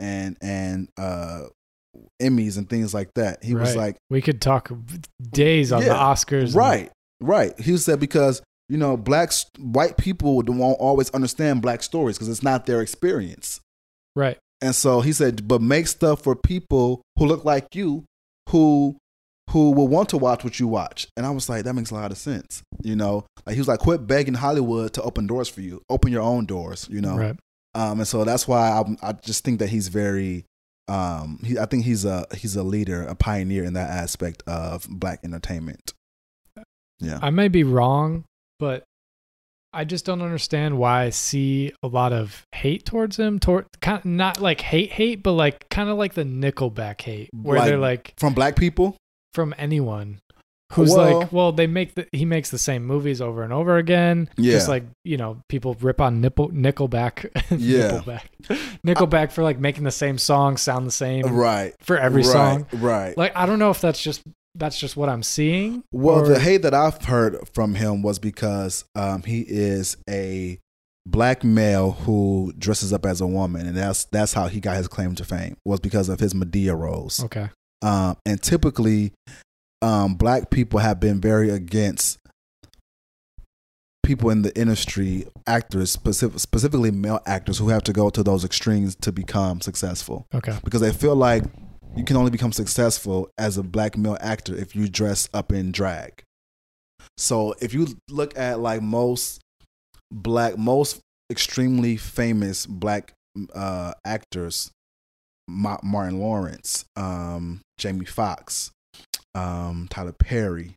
Emmys and things like that. He was Right. like, We could talk days on the Yeah, Oscars. right. He said, because white people won't always understand black stories because it's not their experience. Right. And so he said, but make stuff for people who look like you, who will want to watch what you watch. And I was like, that makes a lot of sense. Like he was like, quit begging Hollywood to open doors for you. Open your own doors, Right. And so that's why I just think that he's very, I think he's a leader, a pioneer in that aspect of black entertainment. Yeah. I may be wrong, but I just don't understand why I see a lot of hate towards him. Kind of, not like hate, but like kind of like the Nickelback hate, where they're like from black people, from anyone who's he makes the same movies over and over again. Yeah. Just like, people rip on Nickelback. Yeah. Nickelback for like making the same song sound the same right, for every song. right. Like, I don't know if that's just what I'm seeing. Well, the hate that I've heard from him was because he is a black male who dresses up as a woman, and that's how he got his claim to fame, was because of his Medea roles. Okay. And typically, black people have been very against people in the industry, actors, specifically male actors, who have to go to those extremes to become successful. Okay. Because they feel like you can only become successful as a black male actor if you dress up in drag. So if you look at like most extremely famous black actors, Martin Lawrence, Jamie Foxx, Tyler Perry.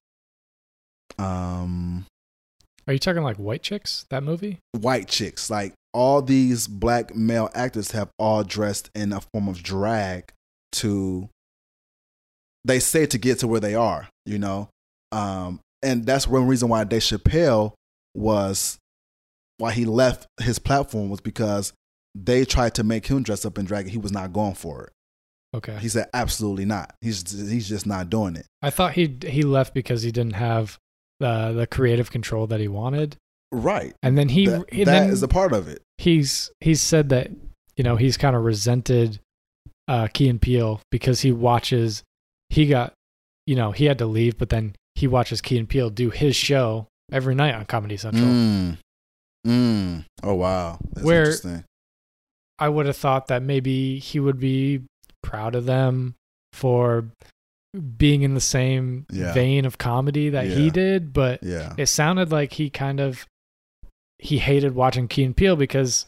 Are you talking like White Chicks? That movie? White chicks, like all these black male actors have all dressed in a form of drag to, they say, to get to where they are, you know. And that's one reason why Dave Chappelle why he left his platform, was because they tried to make him dress up in drag and he was not going for it. Okay. He said absolutely not. He's just not doing it. I thought he left because he didn't have the creative control that he wanted. Right. And then that is a part of it. He's said that, you know, he's kind of resented Key and Peele because he got, you know, he had to leave, but then he watches Key and Peele do his show every night on Comedy Central. Oh, wow. That's where interesting. I would have thought that maybe he would be proud of them for being in the same vein of comedy that he did, but it sounded like he hated watching Key and Peele because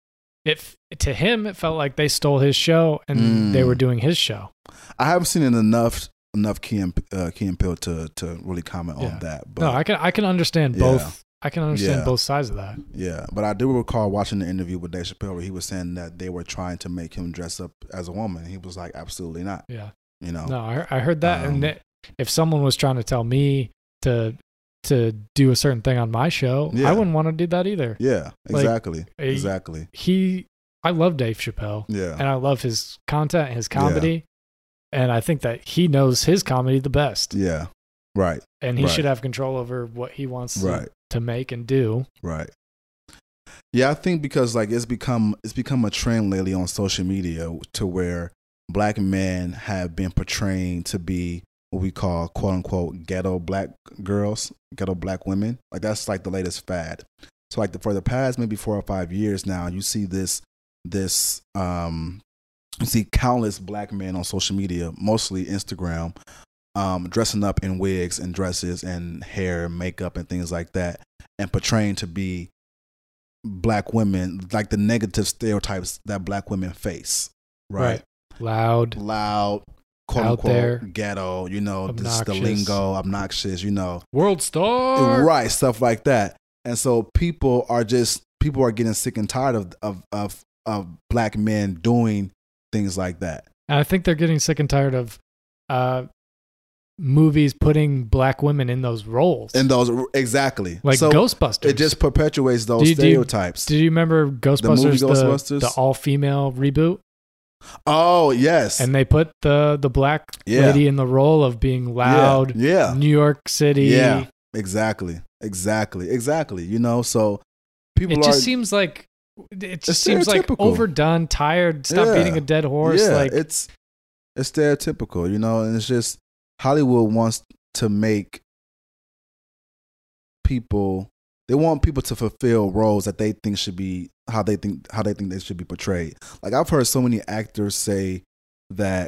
to him it felt like they stole his show and they were doing his show. I haven't seen it enough Key and Peele to really comment on that. But no, I can understand both. I can understand both sides of that. Yeah, but I do recall watching the interview with Dave Chappelle where he was saying that they were trying to make him dress up as a woman. He was like, absolutely not. Yeah. You know? No, I heard that. And if someone was trying to tell me to do a certain thing on my show, I wouldn't want to do that either. Yeah, exactly. Like, exactly. I love Dave Chappelle. Yeah. And I love his content, his comedy. And I think that he knows his comedy the best. Yeah. Right. And he should have control over what he wants to make and do. Right. Yeah, I think because like it's become a trend lately on social media to where black men have been portraying to be what we call quote unquote ghetto black girls, ghetto black women. Like that's like the latest fad. So like for the past maybe 4 or 5 years now, you see you see countless black men on social media, mostly Instagram, dressing up in wigs and dresses and hair and makeup and things like that, and portraying to be black women, like the negative stereotypes that black women face. Right. Loud, quote unquote, there, ghetto, you know, this, the lingo, obnoxious, you know, world star, right, stuff like that. And so people are getting sick and tired of black men doing things like that. And I think they're getting sick and tired of movies putting black women in those roles. Exactly. Like so Ghostbusters. It just perpetuates those stereotypes. Did you remember Ghostbusters, the all-female reboot? Oh, yes. And they put the black lady in the role of being loud, New York City. Yeah, exactly. You know, so it just seems like overdone, tired, stop beating a dead horse. Yeah, like it's stereotypical, you know, and it's just Hollywood wants to make people. They want people to fulfill roles that they think should be how they think they should be portrayed. Like I've heard so many actors say that,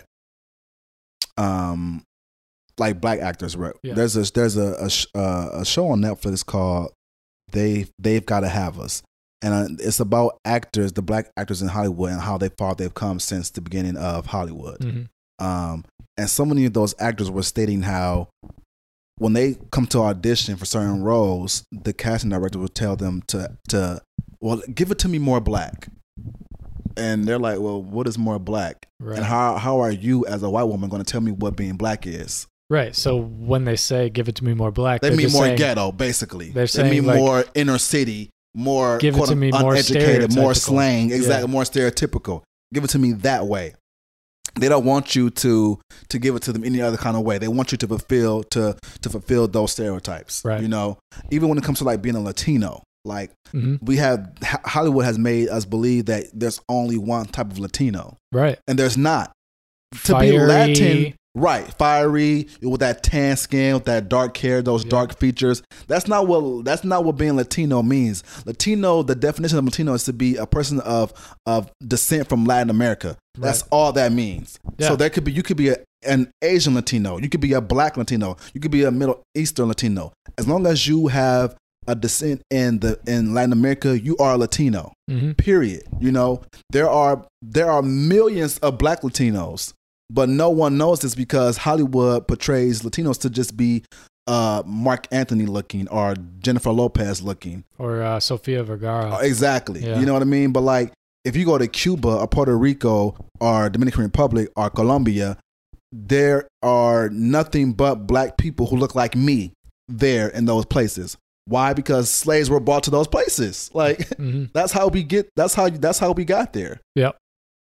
like black actors. Right? Yeah. There's a show on Netflix called They've Gotta Have Us, and it's about actors, the black actors in Hollywood, and how far they've come since the beginning of Hollywood. Mm-hmm. And so many of those actors were stating how when they come to audition for certain roles, the casting director will tell them to well, give it to me more black. And they're like, well, what is more black? Right. And how are you as a white woman going to tell me what being black is? Right. So when they say give it to me more black, they mean more ghetto, basically. They mean like, more inner city, more give it to me more uneducated, more slang, exactly, more stereotypical. Give it to me that way. They don't want you to give it to them any other kind of way. They want you to fulfill those stereotypes. Right. You know, even when it comes to like being a Latino, like Hollywood has made us believe that there's only one type of Latino. Right. And there's not. Fiery. To be Latin, right, fiery, with that tan skin, with that dark hair, those dark features. That's not what being Latino means. Latino, the definition of Latino is to be a person of descent from Latin America. That's all that means. Yeah. So you could be an Asian Latino, you could be a black Latino, you could be a Middle Eastern Latino. As long as you have a descent in Latin America, you are Latino. Mm-hmm. Period. You know, there are millions of Black Latinos, but no one knows this because Hollywood portrays Latinos to just be Mark Anthony looking or Jennifer Lopez looking or Sofia Vergara. Exactly. Yeah. You know what I mean? But like, if you go to Cuba or Puerto Rico or Dominican Republic or Colombia, there are nothing but Black people who look like me there in those places. Why? Because slaves were brought to those places. Like Mm-hmm. that's how we got there. Yep.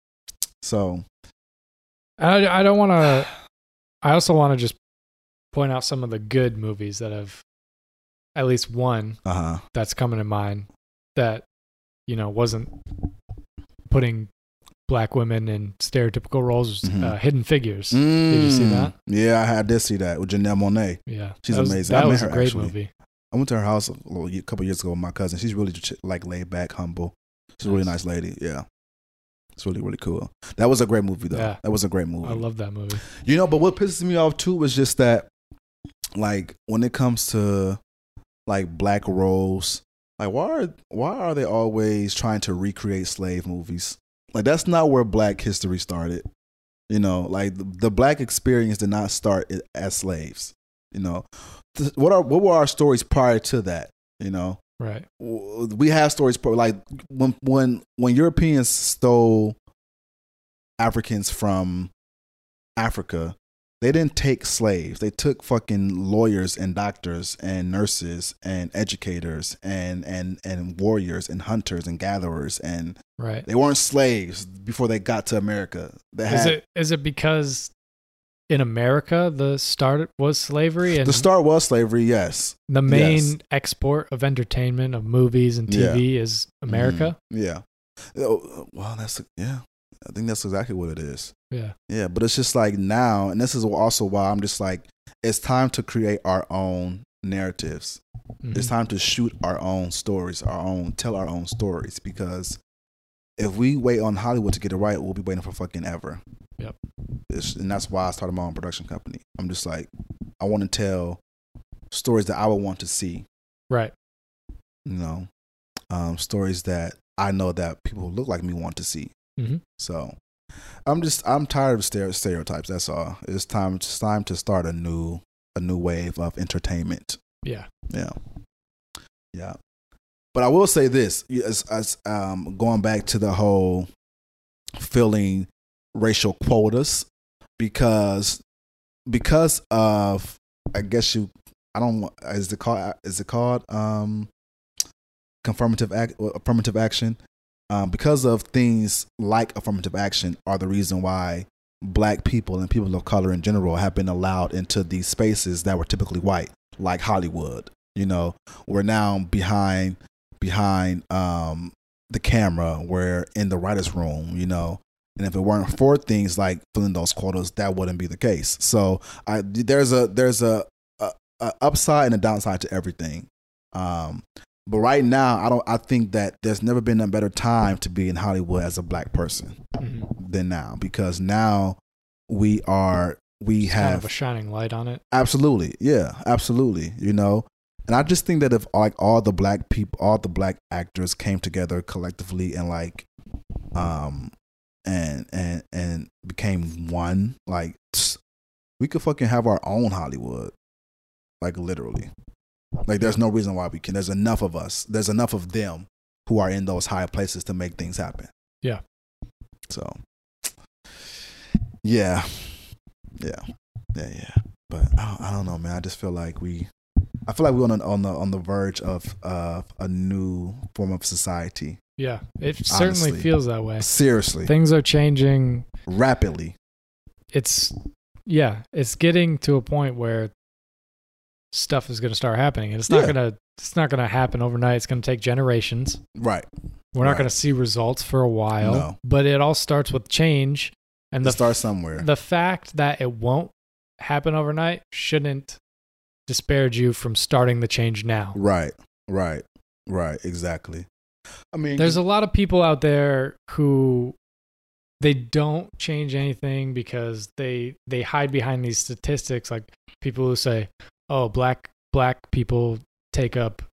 So I don't want to. I also want to just point out some of the good movies that have, at least one that's coming to mind that, you know, wasn't putting Black women in stereotypical roles. Hidden Figures. Did you see that? Yeah, I did see that with Janelle Monáe. Yeah, she's amazing. That I met was her, a great actually. movie. I went to her house a couple years ago with my cousin. She's really like laid back, humble. She's a really nice lady. Yeah. It's really, really cool. That was a great movie, though. Yeah. That was a great movie. I love that movie. You know, but what pisses me off, too, was just that, like, when it comes to, like, Black roles, like, why are they always trying to recreate slave movies? Like, that's not where Black history started. You know, like, the Black experience did not start as slaves. You know, what were our stories prior to that? You know? Right. We have stories like when Europeans stole Africans from Africa, they didn't take slaves. They took fucking lawyers and doctors and nurses and educators and warriors and hunters and gatherers, and right. They weren't slaves before they got to America. Is it because in America the start was slavery? And the start was slavery, yes. The main export of entertainment, of movies and TV is America? Mm-hmm. Yeah. Well, I think that's exactly what it is. Yeah. Yeah, but it's just like now, and this is also why I'm just like, it's time to create our own narratives. Mm-hmm. It's time to shoot our own stories, tell our own stories, because if we wait on Hollywood to get it right, we'll be waiting for fucking ever. Yep. And that's why I started my own production company. I'm just like, I want to tell stories that I would want to see. Right. You know, stories that I know that people who look like me want to see. Mm-hmm. So I'm tired of stereotypes. That's all. It's time to start a new wave of entertainment. Yeah. Yeah. Yeah. But I will say this, as going back to the whole filling racial quotas, because of, I guess is it called affirmative action, because of things like affirmative action are the reason why Black people and people of color in general have been allowed into these spaces that were typically white, like Hollywood. You know, we're now behind the camera, we're in the writer's room, you know. And if it weren't for things like filling those quotas, that wouldn't be the case. So there's a upside and a downside to everything. But right now, I think that there's never been a better time to be in Hollywood as a Black person than now, because now we have kind of a shining light on it. Absolutely, yeah, absolutely. You know, and I just think that if like all the Black people, all the Black actors came together collectively and like, and became one, like we could fucking have our own Hollywood, like literally. Like there's no reason why we can. There's enough of us. There's enough of them who are in those high places to make things happen. Yeah. So, yeah. But I don't know, man. I just feel like we're on the verge of a new form of society. Yeah, it certainly feels that way. Seriously, things are changing rapidly. It's getting to a point where stuff is going to start happening, and it's not going to happen overnight. It's going to take generations. Right. We're not going to see results for a while. No. But it all starts with change, and it starts somewhere. The fact that it won't happen overnight shouldn't disparage you from starting the change now. Right. Exactly. I mean, there's a lot of people out there who they don't change anything because they hide behind these statistics, like people who say, "Oh, black people take up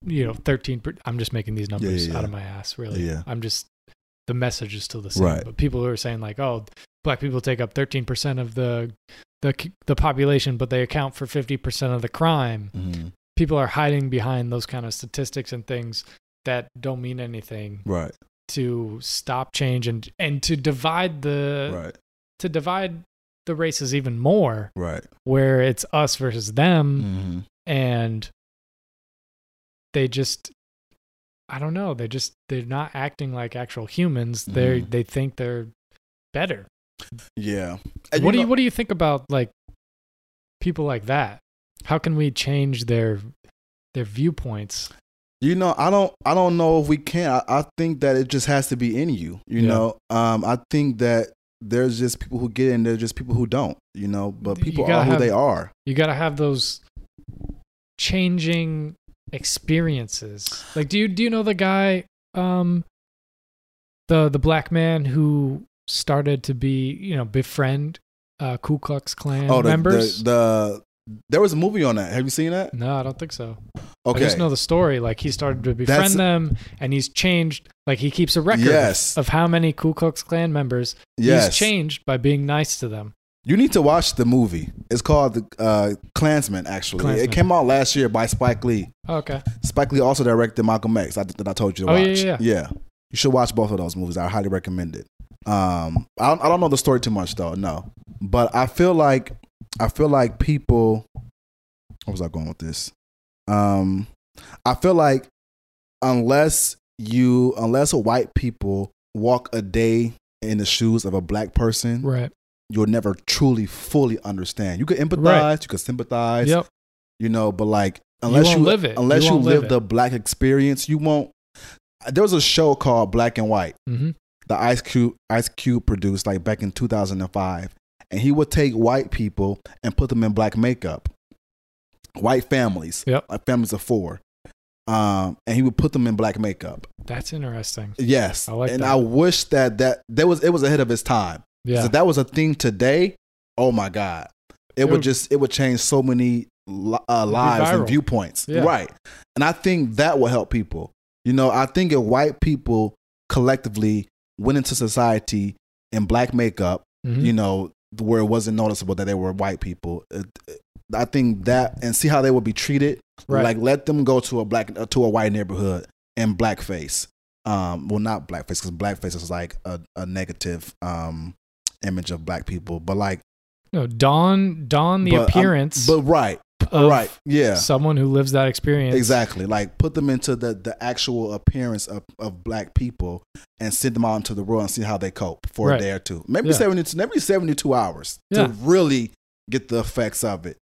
13. I'm just making these numbers Yeah. out of my ass, really. Yeah. The message is still the same. Right. But people who are saying like, oh, black people take up 13% of the population, but they account for 50% of the crime. Mm-hmm. People are hiding behind those kind of statistics and things that don't mean anything. Right. To stop change and to divide the races even more. Right. Where it's us versus them, Mm-hmm. and they just, I don't know, they're not acting like actual humans. Mm-hmm. They think they're better. Yeah. And What do you think about like people like that? How can we change their viewpoints? I don't know if we can. I think that it just has to be in you. You know, I think that there's just people who get in, there's just people who don't. But people are who they are. You got to have those changing experiences. Like, do you know the guy, the black man who started to befriend Ku Klux Klan members? There was a movie on that. Have you seen that? No, I don't think so. Okay. I just know the story. Like, he started to befriend them, and he's changed. Like, he keeps a record of how many Ku Klux Klan members he's changed by being nice to them. You need to watch the movie. It's called the Klansman, actually. Klansman. It came out last year by Spike Lee. Oh, okay. Spike Lee also directed Malcolm X that I told you to watch. Yeah. You should watch both of those movies. I highly recommend it. I don't know the story too much, though, no. But I feel like people... Where was I going with this? I feel like unless white people walk a day in the shoes of a black person, right, you'll never truly fully understand. You can empathize, you can sympathize, but like unless you live the black experience, you won't. There was a show called Black and White. Mm-hmm. The Ice Cube produced like back in 2005, and he would take white people and put them in black makeup. White families, like families of 4, and he would put them in black makeup. That's interesting. Yes, I like that. And I wish that it was ahead of its time. Yeah, if that was a thing today, oh my God, it would change so many lives and viewpoints. Yeah. Right, and I think that will help people. I think if white people collectively went into society in black makeup, mm-hmm. Where it wasn't noticeable that they were white people. I think that, and see how they would be treated. Right. Like, let them go to a white neighborhood in blackface. Well, not blackface, because blackface is like a negative image of black people. But like, don the appearance. Right, yeah. Someone who lives that experience. Exactly. Like, put them into the actual appearance of black people and send them out into the world and see how they cope for a day or two. Maybe 72 hours to really get the effects of it.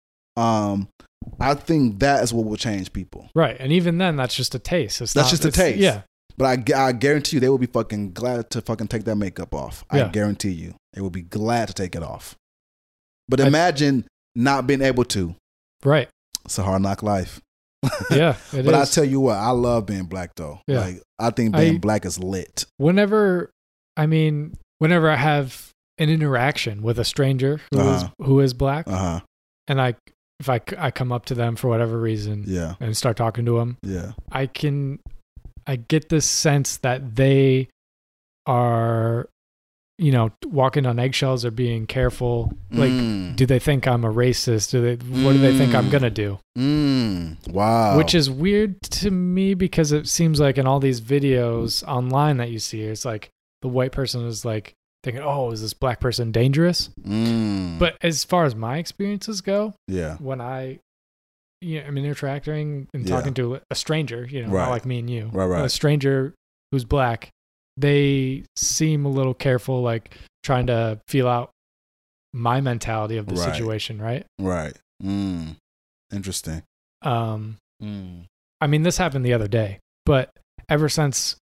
I think that is what will change people. Right. And even then, that's just a taste. That's just a taste. Yeah. But I guarantee you, they will be fucking glad to fucking take that makeup off. Yeah. I guarantee you. They will be glad to take it off. But imagine not being able to. Right. It's a hard knock life. Yeah, but I tell you what, I love being black though. Yeah. Like, I think being black is lit. Whenever I have an interaction with a stranger who is black, and if I come up to them for whatever reason, and start talking to them, I get this sense that they are, walking on eggshells or being careful. Like, do they think I'm a racist? What do they think I'm gonna do? Wow. Which is weird to me, because it seems like in all these videos online that you see, it's like the white person is like thinking, "Oh, is this black person dangerous?" But as far as my experiences go, when I'm interacting and talking to a stranger, not like me and you, a stranger who's black, they seem a little careful, like trying to feel out my mentality of the situation, right? Right. Interesting. This happened the other day, but ever since,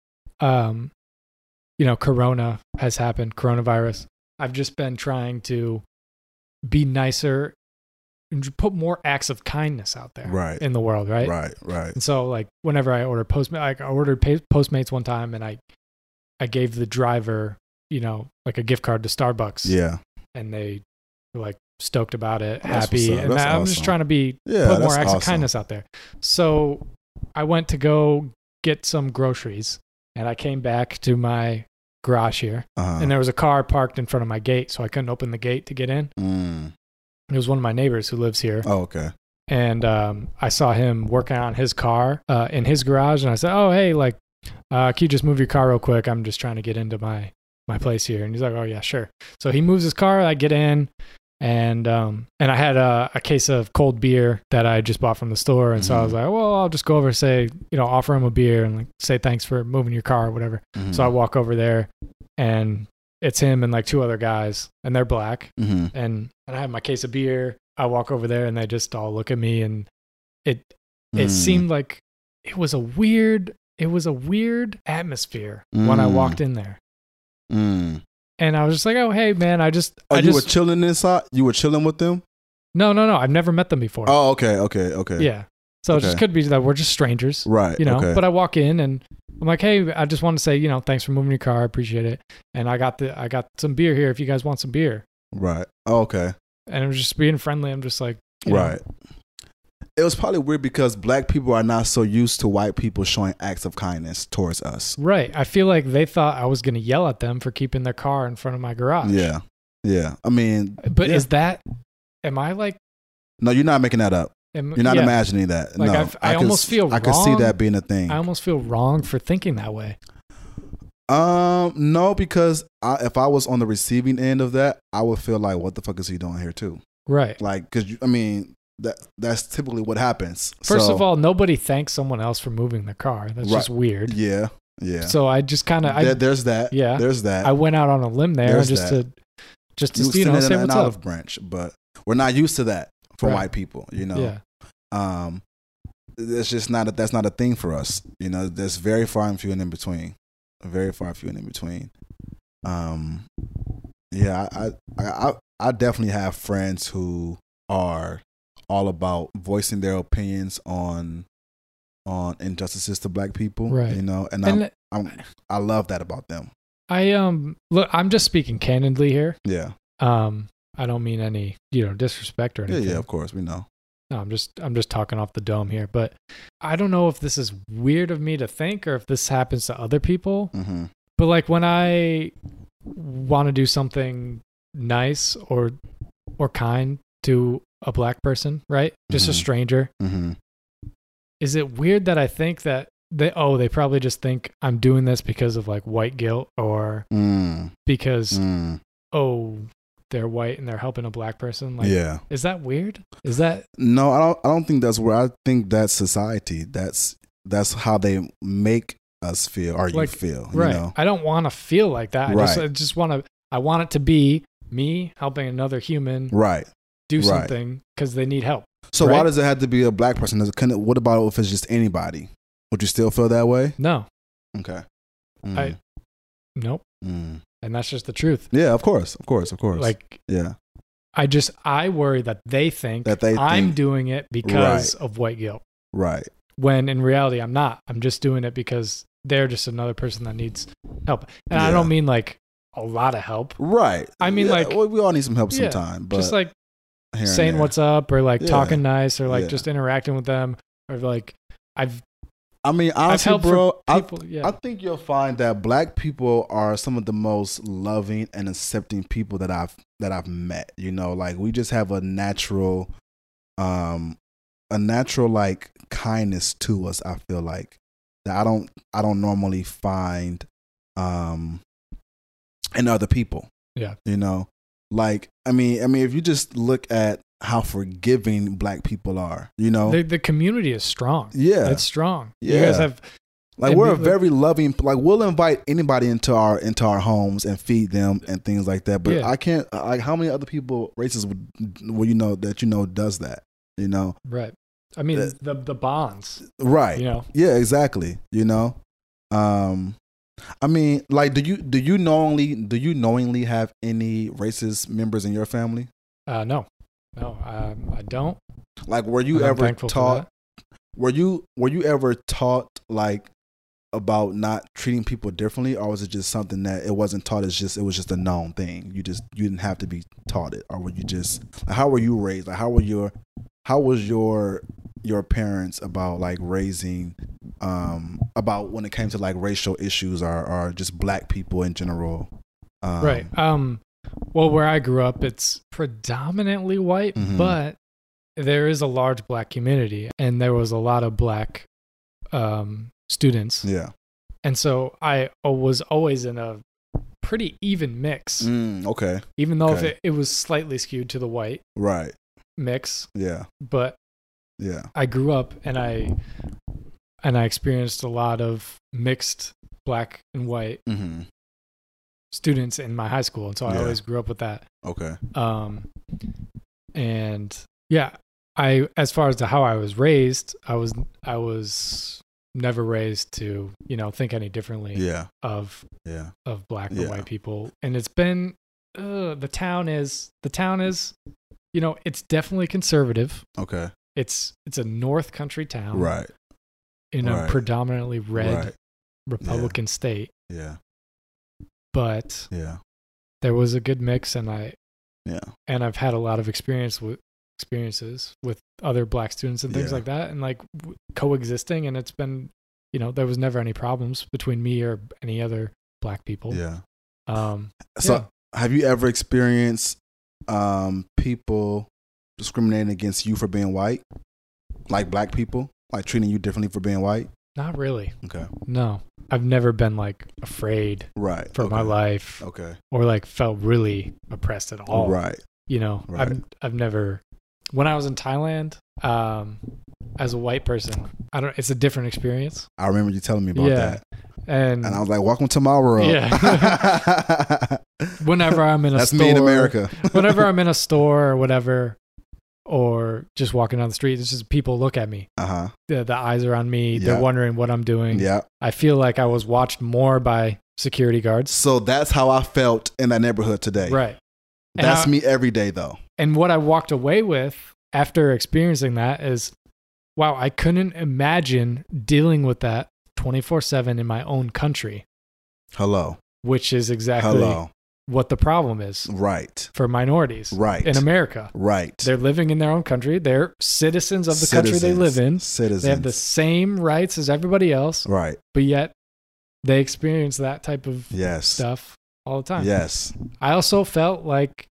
Corona has happened, coronavirus, I've just been trying to be nicer and put more acts of kindness out there in the world, right? Right. And so, like, whenever I order I ordered Postmates one time, and I gave the driver, like a gift card to Starbucks. Yeah. And they were like stoked about it, That's happy. And I'm just trying to put more acts of kindness out there. So I went to go get some groceries, and I came back to my garage here, and there was a car parked in front of my gate, so I couldn't open the gate to get in. It was one of my neighbors who lives here. Oh, okay. And I saw him working on his car in his garage, and I said, "Oh, hey, like, can you just move your car real quick? I'm just trying to get into my place here." And he's like, "Oh yeah, sure." So he moves his car. I get in, and I had a case of cold beer that I just bought from the store, and so I was like, "Well, I'll just go over and say, offer him a beer and like say thanks for moving your car or whatever." So I walk over there, and it's him and like two other guys, and they're black, and I have my case of beer. I walk over there, and they just all look at me, and it seemed like it was a weird atmosphere when I walked in there. And I was just like, "Oh, hey, man, you were chilling inside? You were chilling with them? No. I've never met them before. Oh, okay. Yeah. So it just could be that we're just strangers. Right. Okay. But I walk in, and I'm like, "Hey, I just want to say, thanks for moving your car. I appreciate it. And I got some beer here if you guys want some beer." Right. Oh, okay. And it was just being friendly. I'm just like, right. It was probably weird because black people are not so used to white people showing acts of kindness towards us. Right. I feel like they thought I was going to yell at them for keeping their car in front of my garage. Yeah. Yeah. I mean, but am I like? No, you're not making that up. You're not imagining that. Like no, I almost feel wrong. I can see that being a thing. I almost feel wrong for thinking that way. No, because if I was on the receiving end of that, I would feel like, what the fuck is he doing here too? Right. Like, because that's typically what happens. First of all, nobody thanks someone else for moving the car. That's just weird. Yeah. Yeah. So I just kind of there's that. Yeah. There's that. I went out on a limb there just to say what's up. Olive branch, but we're not used to that for white people. Yeah. It's just that's not a thing for us. There's very far and few and in between. Very far few and in between. Yeah, I definitely have friends who are all about voicing their opinions on injustices to black people. Right. And I love that about them. Look, I'm just speaking candidly here. Yeah. I don't mean any disrespect or anything. Yeah, of course, we know. No, I'm just talking off the dome here, but I don't know if this is weird of me to think or if this happens to other people. Mm-hmm. But like when I want to do something nice or kind to a black person, right? Just a stranger. Mm-hmm. Is it weird that I think that they probably just think I'm doing this because of like white guilt or because they're white and they're helping a black person? Like, yeah. Is that weird? Is that? No, I don't think that's weird. I think that's society. That's how they make us feel or you feel. Right. I don't want to feel like that. Right. I want it to be me helping another human do something because they need help. So why does it have to be a black person? What about if it's just anybody? Would you still feel that way? No. Okay. Nope. And that's just the truth. Yeah, of course. Like, yeah. I worry that they think I'm doing it because of white guilt. Right. When in reality, I'm not. I'm just doing it because they're just another person that needs help. And I don't mean like a lot of help. Right. I mean we all need some help sometime. But just like saying what's up or like talking nice or like just interacting with them or like honestly, bro, people, I think you'll find that black people are some of the most loving and accepting people that I've met. Like we just have a natural like kindness to us. I feel like that I don't normally find in other people. Yeah. Like I mean, if you just look at how forgiving black people are, the community is strong. Yeah, it's strong. Yeah. You guys have we're a very loving. Like we'll invite anybody into our homes and feed them and things like that. But I can't. Like how many other races would does that? Right. I mean the bonds. Right. Yeah. Exactly. I mean, like, do you knowingly have any racist members in your family? No, I don't. Like, were you ever taught? Were you ever taught like about not treating people differently, or was it just something that it wasn't taught? It was just a known thing. You didn't have to be taught it, or were you just? Like, how were you raised? Like, how were your how was your parents about like raising about when it came to like racial issues or just black people in general? Right. Well, where I grew up, it's predominantly white, Mhm. but there is a large black community, and there was a lot of black students. Yeah. And so I was always in a pretty even mix, Okay. even though Okay. if it was slightly skewed to the white Right. mix. Yeah. But Yeah. I grew up and I experienced a lot of mixed black and white Mm-hmm. students in my high school, and so I Yeah. always grew up with that. Okay. And yeah, as far as to how I was raised, I was never raised to, think any differently Yeah. of Yeah. black or Yeah. white people. And it's been the town is it's definitely conservative. Okay. It's a North Country town, Right. in a Right. predominantly red Right. Republican state, Yeah. but Yeah. there was a good mix, and Yeah. I've had a lot of experiences with other black students and things Yeah. like that, and like coexisting, and it's been, there was never any problems between me or any other black people. Yeah. So So have you ever experienced people discriminating against you for being white? Like black people? Like treating you differently for being white? not really. Okay. No, I've never been like afraid Right. for okay. my life Okay. or like felt really oppressed at all. Right. Right. I've never, when I was in Thailand, as a white person, it's a different experience. I remember you telling me about that. And I was like, welcome to my world. Yeah. Whenever I'm in a That's store. me in America. Whenever I'm in a store or whatever, or just walking down the street, it's just people look at me. Uh-huh. The eyes are on me. Yeah. They're wondering what I'm doing. Yeah. I feel like I was watched more by security guards. So that's how I felt in that neighborhood today. Right. That's me every day though. And what I walked away with after experiencing that is, wow, I couldn't imagine dealing with that 24/7 in my own country. Hello. Which is exactly what the problem is. Right. For minorities. Right. In America. Right. They're living in their own country. They're citizens of the country they live in. Citizens. They have the same rights as everybody else. Right. But yet they experience that type of stuff all the time. Yes. I also felt like,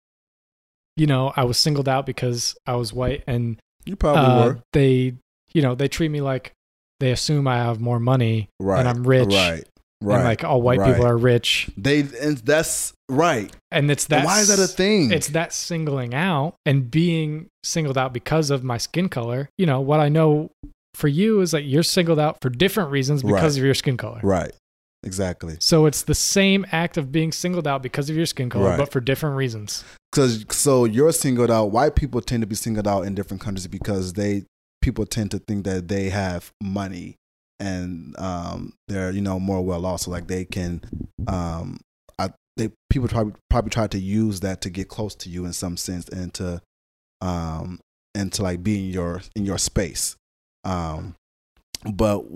I was singled out because I was white, and you probably were. They treat me like they assume I have more money and I'm rich. Right. And like all white people are rich. And that's right. And it's that. And why is that a thing? It's that singling out and being singled out because of my skin color. What I know for you is that you're singled out for different reasons because of your skin color. Right. Exactly. So it's the same act of being singled out because of your skin color, but for different reasons. So you're singled out. White people tend to be singled out in different countries because people tend to think that they have money and they're more well off. So like they can people probably try to use that to get close to you in some sense and to like be in your space. But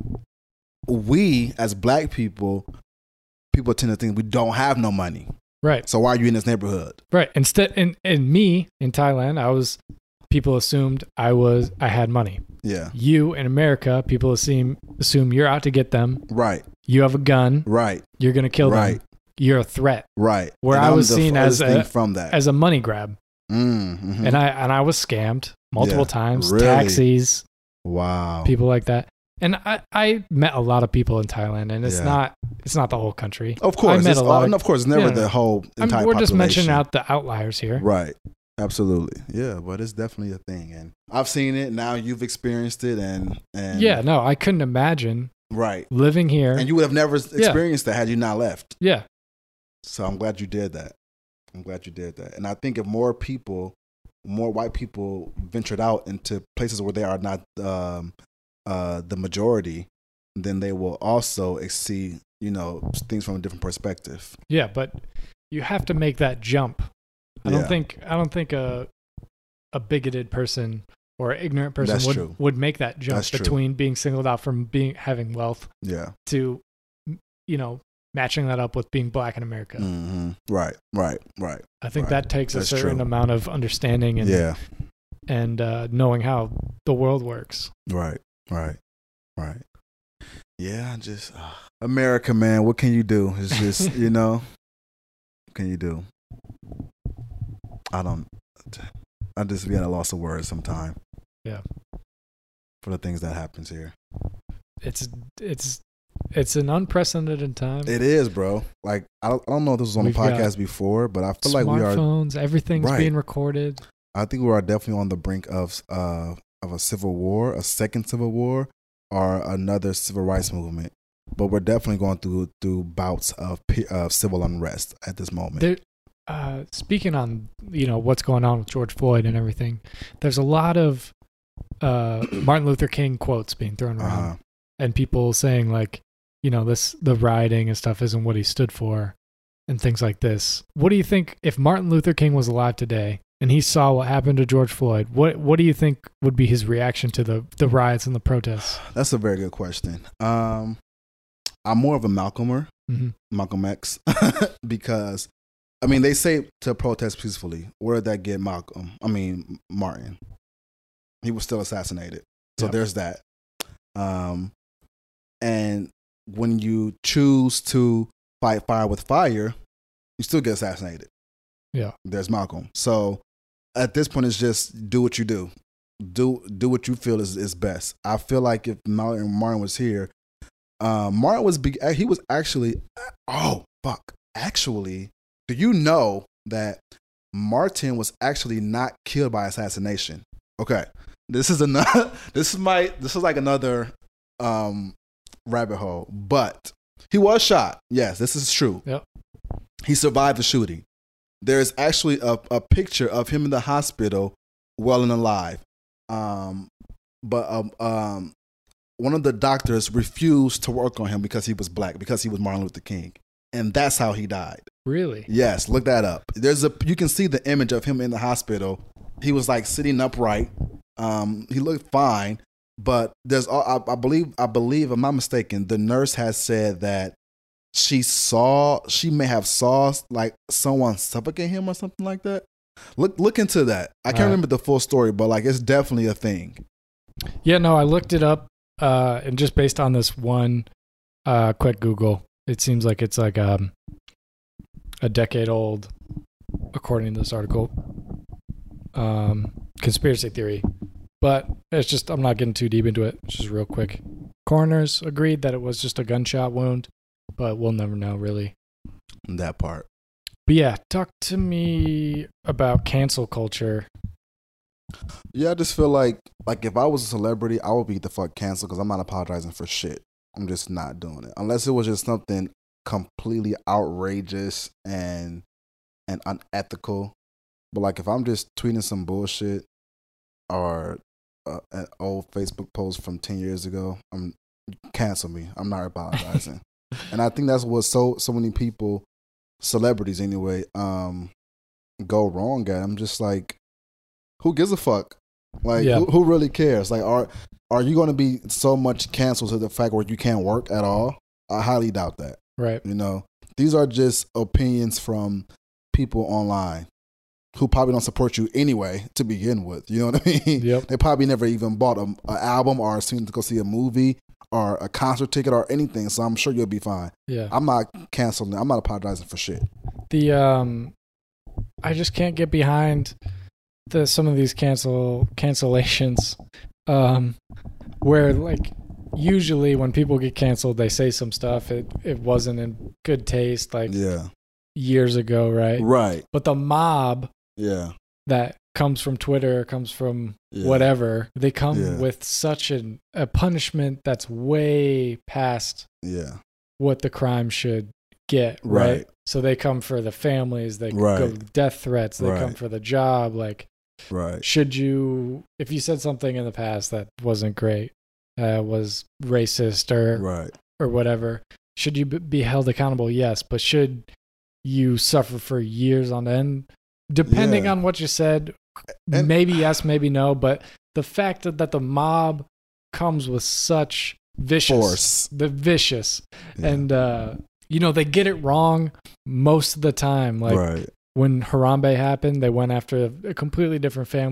we as black people tend to think we don't have no money. Right. So why are you in this neighborhood? Right. Instead, in me in Thailand, people assumed I had money. Yeah. You in America, people assume you're out to get them. Right. You have a gun. Right. You're going to kill them. You're a threat. Right. Where I was seen as a money grab. Mm-hmm. And I was scammed multiple times. Really? Taxis. Wow. People like that. And I met a lot of people in Thailand, and it's not the whole country. Of course. Of course, it's never the whole entire population. We're just mentioning out the outliers here. Right. Absolutely. Yeah, but it's definitely a thing. And I've seen it. Now you've experienced it. And yeah, no, I couldn't imagine living here. And you would have never experienced that had you not left. Yeah. So I'm glad you did that. And I think if more white people ventured out into places where they are not the majority, then they will also see, things from a different perspective. Yeah, but you have to make that jump. I don't think a bigoted person or an ignorant person would make that jump between being singled out from having wealth to, matching that up with being black in America. Mm-hmm. Right. I think that takes a certain amount of understanding and knowing how the world works. Right. Yeah, just America, man. What can you do? It's just what can you do? I just be at a loss of words sometimes. Yeah. For the things that happens here. It's an unprecedented time. It is, bro. Like I don't know if this was on the podcast before, but I feel like we are smartphones, everything's being recorded. I think we are definitely on the brink of a civil war, a second civil war, or another civil rights movement. But we're definitely going through bouts of civil unrest at this moment. Speaking on what's going on with George Floyd and everything, there's a lot of Martin Luther King quotes being thrown around, and people saying like, the rioting and stuff isn't what he stood for, and things like this. What do you think if Martin Luther King was alive today and he saw what happened to George Floyd? What do you think would be his reaction to the riots and the protests? That's a very good question. I'm more of a Malcolmer, Malcolm X, because they say to protest peacefully. Where did that get Martin? He was still assassinated. So there's that. And when you choose to fight fire with fire, you still get assassinated. Yeah. There's Malcolm. So at this point, it's just do what you do. Do what you feel is best. I feel like if Martin was here, Martin was he was actually actually, do you know that Martin was actually not killed by assassination? Okay, this is like another rabbit hole, but he was shot. Yes, this is true. Yep. He survived the shooting. There's actually a picture of him in the hospital, well and alive. But one of the doctors refused to work on him because he was black, because he was Martin Luther King. And that's how he died. Really? Yes, look that up. You can see the image of him in the hospital. He was like sitting upright. He looked fine, but I believe, if I'm not mistaken, the nurse has said that she may have saw like someone suffocate him or something like that. Look into that. I can't remember the full story, but like it's definitely a thing. Yeah, no, I looked it up. And just based on this one quick Google, it seems like it's like a decade old, according to this article, conspiracy theory. But it's just, I'm not getting too deep into it. It's just real quick. Coroners agreed that it was just a gunshot wound, but we'll never know really. That part. But yeah, talk to me about cancel culture. Yeah, I just feel like if I was a celebrity, I would be the fuck canceled because I'm not apologizing for shit. I'm just not doing it. Unless it was just something completely outrageous and unethical. But like if I'm just tweeting some bullshit or an old Facebook post from 10 years ago, cancel me. I'm not apologizing. And I think that's what so many people, celebrities anyway, go wrong at. I'm just like, who gives a fuck? Like, who really cares? Like, are you going to be so much canceled to the fact where you can't work at all? I highly doubt that. Right. These are just opinions from people online who probably don't support you anyway to begin with. You know what I mean? Yep. They probably never even bought an album or seen to go see a movie or a concert ticket or anything. So I'm sure you'll be fine. Yeah. I'm not canceling. I'm not apologizing for shit. I just can't get behind some of these cancellations, where like usually when people get canceled, they say some stuff. It wasn't in good taste, like years ago, right? Right. But the mob, that comes from Twitter, comes from whatever, they come with such a punishment that's way past what the crime should get, right? So they come for the families, they go death threats, they come for the job, like. Right. Should you, if you said something in the past that wasn't great, was racist or whatever, should you be held accountable? Yes. But should you suffer for years on end? Depending on what you said, maybe yes, maybe no. But the fact that the mob comes with such vicious, and, they get it wrong most of the time. Like, when Harambe happened, they went after a completely different family.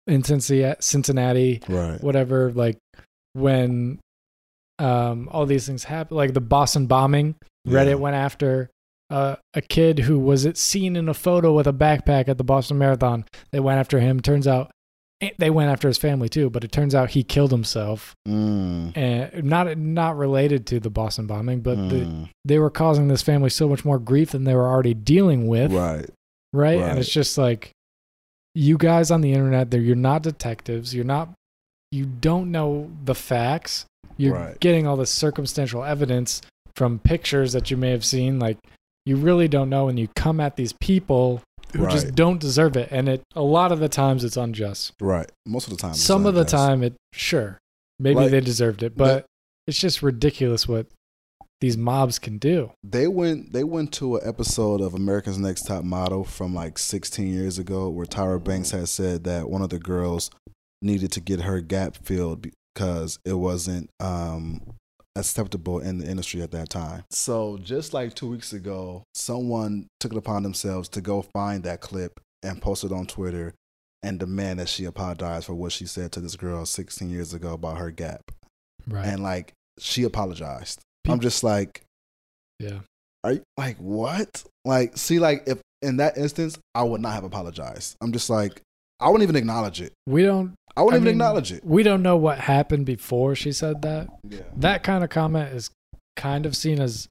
in Cincinnati, Right. whatever, like when all these things happen, like the Boston bombing, Reddit Yeah. went after a kid who was seen in a photo with a backpack at the Boston Marathon. They went after him. Turns out they went after his family too, but it turns out he killed himself. And not related to the Boston bombing, but they were causing this family so much more grief than they were already dealing with. Right. And it's just like, you guys on the internet, you're not detectives. You don't know the facts. You're getting all this circumstantial evidence from pictures that you may have seen. Like, you really don't know, and you come at these people who just don't deserve it. And a lot of the times it's unjust. Right. Most of the time. Some of the time, maybe they deserved it, but it's just ridiculous what these mobs can do. They went to an episode of America's Next Top Model from like 16 years ago where Tyra Banks had said that one of the girls needed to get her gap filled because it wasn't acceptable in the industry at that time. So just like 2 weeks ago, someone took it upon themselves to go find that clip and post it on Twitter and demand that she apologize for what she said to this girl 16 years ago about her gap. Right. And like, she apologized. I'm just like, yeah. Are you like, what? Like, see, like, if in that instance, I would not have apologized. I'm just like, I wouldn't even acknowledge it. I wouldn't even acknowledge it. We don't know what happened before she said that. Yeah. That kind of comment is kind of seen as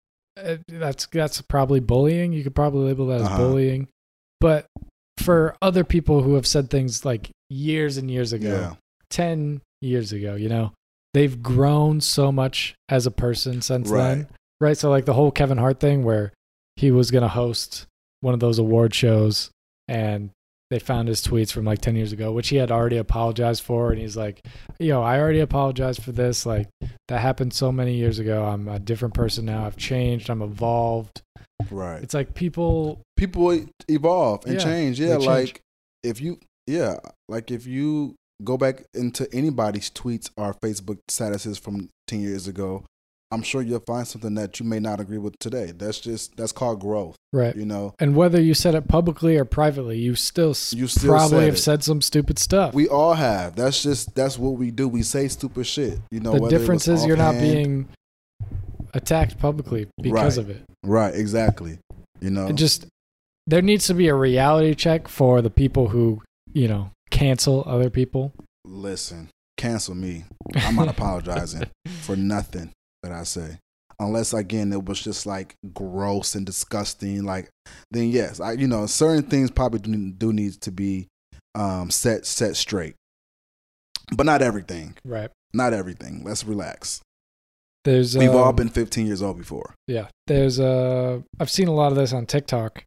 that's probably bullying. You could probably label that as bullying. But for other people who have said things like years and years ago, 10 years ago, you know, they've grown so much as a person since then. Right. So like the whole Kevin Hart thing where he was going to host one of those award shows and they found his tweets from like 10 years ago, which he had already apologized for. And he's like, yo, I already apologized for this. Like, that happened so many years ago. I'm a different person now. I've changed. I'm evolved. Right. It's like people evolve and change. Yeah. Like change. if you go back into anybody's tweets or Facebook statuses from 10 years ago, I'm sure you'll find something that you may not agree with today. That's called growth. Right. You know? And whether you said it publicly or privately, you still probably have said some stupid stuff. We all have. That's what we do. We say stupid shit. You know, the difference is you're not being attacked publicly because of it. Right, exactly. You know, there needs to be a reality check for the people who, you know, cancel other people. Listen, cancel me. I'm not apologizing for nothing that I say, unless again it was just like gross and disgusting. Like, then yes, certain things probably do need to be set straight, but not everything. Right. Not everything. Let's relax. We've all been 15 years old before. Yeah. I've seen a lot of this on TikTok,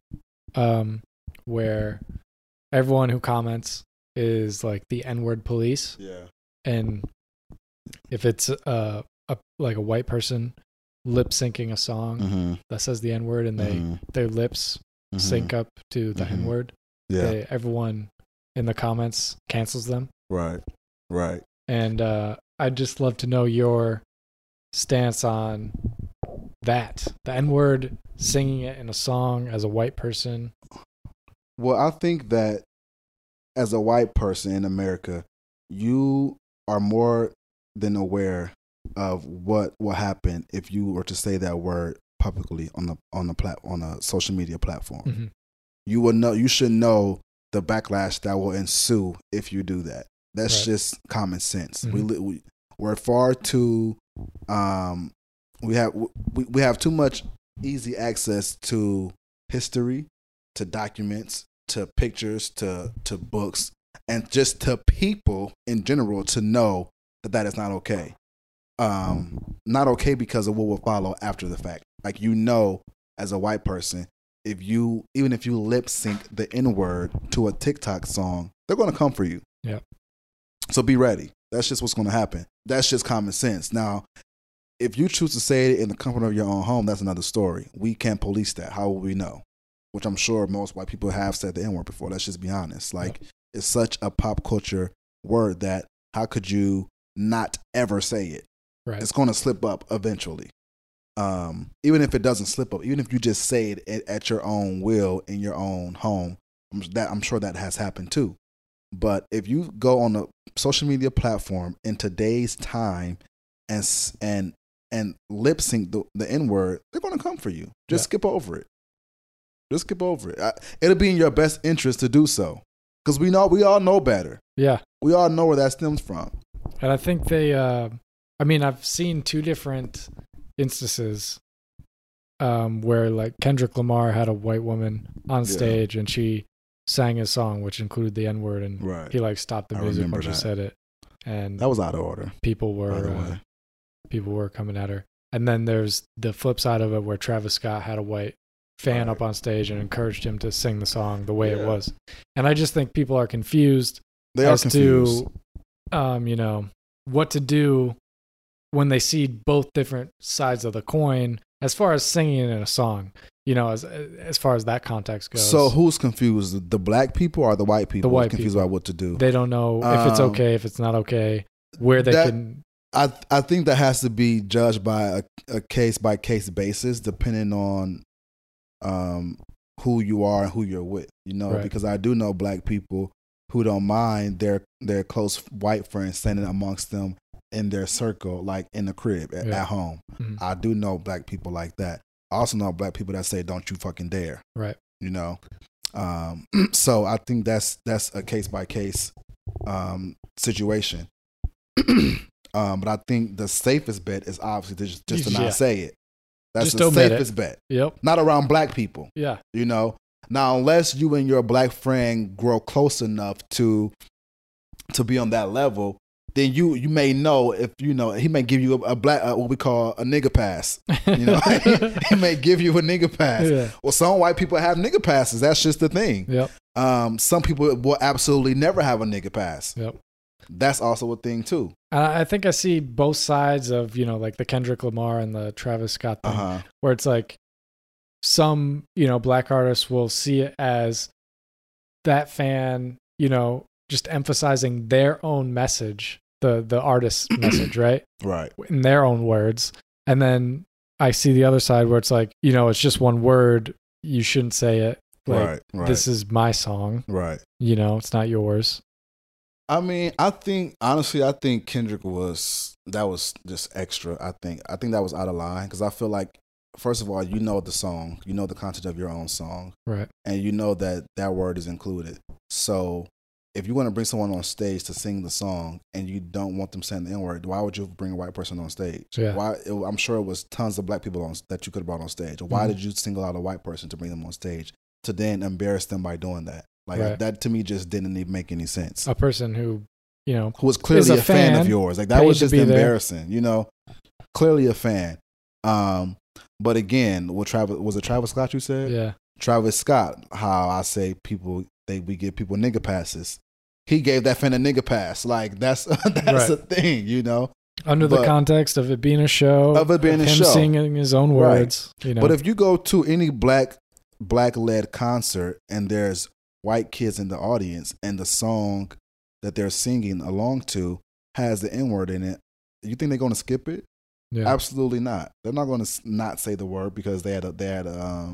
where everyone who comments is like the N-word police. Yeah. And if it's like a white person lip syncing a song that says the N-word and their lips sync up to the N-word, everyone in the comments cancels them. Right. And I'd just love to know your stance on that. The N-word, singing it in a song as a white person. Well, I think that as a white person in America, you are more than aware of what will happen if you were to say that word publicly on a social media platform. Mm-hmm. You will know. You should know the backlash that will ensue if you do that. That's just common sense. Mm-hmm. We're far too. We have too much easy access to history, to documents, to pictures, to books, and just to people in general to know that is not okay. Not okay because of what will follow after the fact. Like, you know, as a white person, even if you lip sync the N-word to a TikTok song, they're going to come for you. Yeah. So be ready. That's just what's going to happen. That's just common sense. Now, if you choose to say it in the comfort of your own home, that's another story. We can't police that. How will we know? Which I'm sure most white people have said the N-word before. Let's just be honest. Like, it's such a pop culture word that how could you not ever say it? Right. It's going to slip up eventually. Even if it doesn't slip up, even if you just say it at your own will in your own home, I'm sure that has happened too. But if you go on a social media platform in today's time and lip sync the N word, they're gonna come for you. Just skip over it. Just skip over it. It'll be in your best interest to do so, because we all know better. Yeah, we all know where that stems from. And I think they. I mean, I've seen two different instances where like Kendrick Lamar had a white woman on stage and she sang his song, which included the N word, and he like stopped the music when she said it, and that was out of order. People were coming at her. And then there's the flip side of it where Travis Scott had a white fan up on stage and encouraged him to sing the song the way it was. And I just think people are confused to what to do when they see both different sides of the coin as far as singing in a song, as far as that context goes. So who's confused? The black people or the white people? The white confused people. About what to do. They don't know if it's okay, if it's not okay, where they can. I think that has to be judged by a case by case basis, depending on who you are and who you're with. Because I do know black people who don't mind their close white friends standing amongst them in their circle, like in the crib at home. Mm-hmm. I do know black people like that. I also know black people that say, "Don't you fucking dare!" Right. So I think that's a case by case situation. But I think the safest bet is obviously just to not say it. That's the safest bet. Yep. Not around black people. Yeah. Now, unless you and your black friend grow close enough to be on that level, then you may know if he may give you a black what we call a nigga pass. He may give you a nigga pass. Yeah. Well, some white people have nigga passes. That's just the thing. Yep. Some people will absolutely never have a nigga pass. Yep. That's also a thing too. I think I see both sides of like the Kendrick Lamar and the Travis Scott thing, where it's like some black artists will see it as that fan just emphasizing their own message, the artist's message, right in their own words. And then I see the other side where it's like it's just one word, you shouldn't say it, like this is my song, it's not yours. I mean, I think Kendrick was just extra. I think that was out of line, because I feel like, first of all, the song, the content of your own song, right, and that word is included. So if you want to bring someone on stage to sing the song and you don't want them saying the N-word, why would you bring a white person on stage? Yeah. I'm sure it was tons of black people that you could have brought on stage. Why did you single out a white person to bring them on stage to then embarrass them by doing that? That to me just didn't even make any sense. A person who who was clearly a fan of yours, that was just embarrassing. Clearly a fan. But again, was it Travis Scott you said? Yeah. Travis Scott, how I say we give people nigga passes. He gave that fan a nigga pass. That's a thing, Under the context of it being a show, him singing his own words. But if you go to any black led concert and there's white kids in the audience and the song that they're singing along to has the N-word in it, you think they're going to skip it? Yeah. Absolutely not. They're not going to not say the word because they're at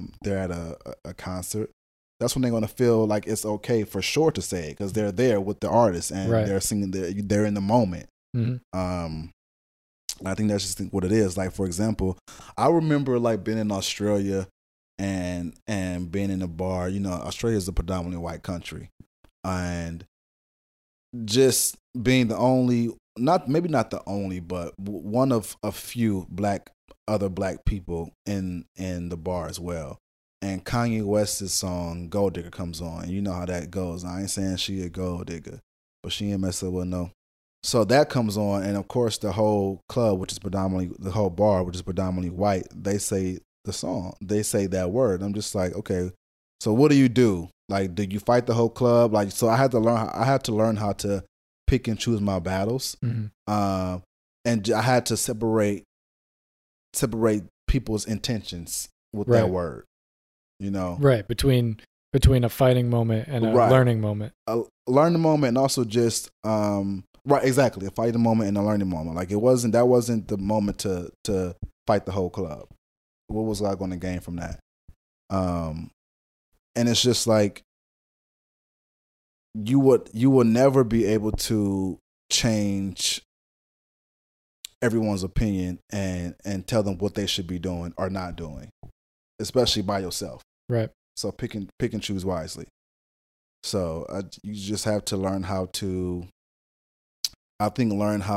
a concert. That's when they're going to feel like it's okay for sure to say it, because they're there with the artist and they're singing. They're in the moment. Mm-hmm. I think that's just what it is. Like, for example, I remember being in Australia and being in a bar. Australia is a predominantly white country, and just being the only, maybe not the only, but one of a few other black people in the bar as well. And Kanye West's song "Gold Digger" comes on, and you know how that goes. I ain't saying she a gold digger, but she ain't mess up with no. So that comes on, and of course the whole club, the whole bar, which is predominantly white, they say the song, they say that word. I'm just like, okay, so what do you do? Do you fight the whole club? So I had to learn how to pick and choose my battles, and I had to separate people's intentions with that word. Right, between a fighting moment and a learning moment. A learning moment, and also just exactly, a fighting moment and a learning moment. That wasn't the moment to fight the whole club. What was I going to gain from that? And it's just you will never be able to change everyone's opinion and tell them what they should be doing or not doing, especially by yourself. Right. So pick and choose wisely. So you just have to learn how to, I think,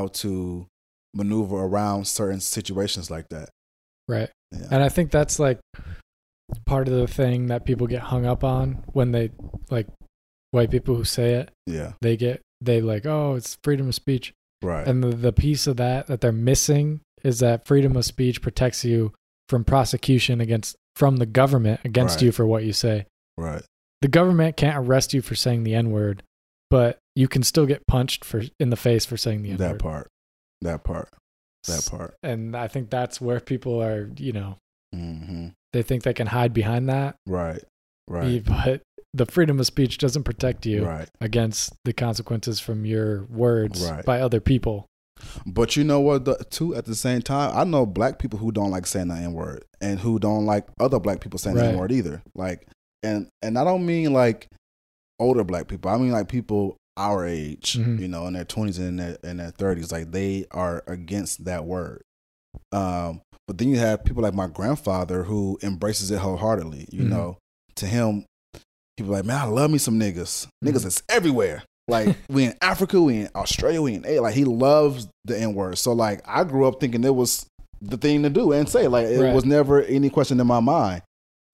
maneuver around certain situations like that. Right. Yeah. And I think that's like part of the thing that people get hung up on when they, like, white people who say it. Yeah. They like, oh, it's freedom of speech. Right. And the piece of that they're missing is that freedom of speech protects you from prosecution from the government against Right. you for what you say. Right. The government can't arrest you for saying the N-word, but you can still get punched in the face for saying the N-word. That part. And I think that's where people are, Mm-hmm. they think they can hide behind that. Right. But the freedom of speech doesn't protect you Right. against the consequences from your words Right. by other people. But you know what, too, at the same time, I know black people who don't like saying the N-word and who don't like other black people saying the Right. N-word either. Like, and I don't mean like older black people. I mean like people our age, Mhm. in their 20s and in their 30s. Like, they are against that word. But then you have people like my grandfather who embraces it wholeheartedly. You Mhm. know, to him, people like, man, I love me some niggas. Niggas is everywhere. Like, we in Africa, we in Australia, we in A. Like, he loves the N-word. So, like, I grew up thinking it was the thing to do and say. Like, it Right. was never any question in my mind.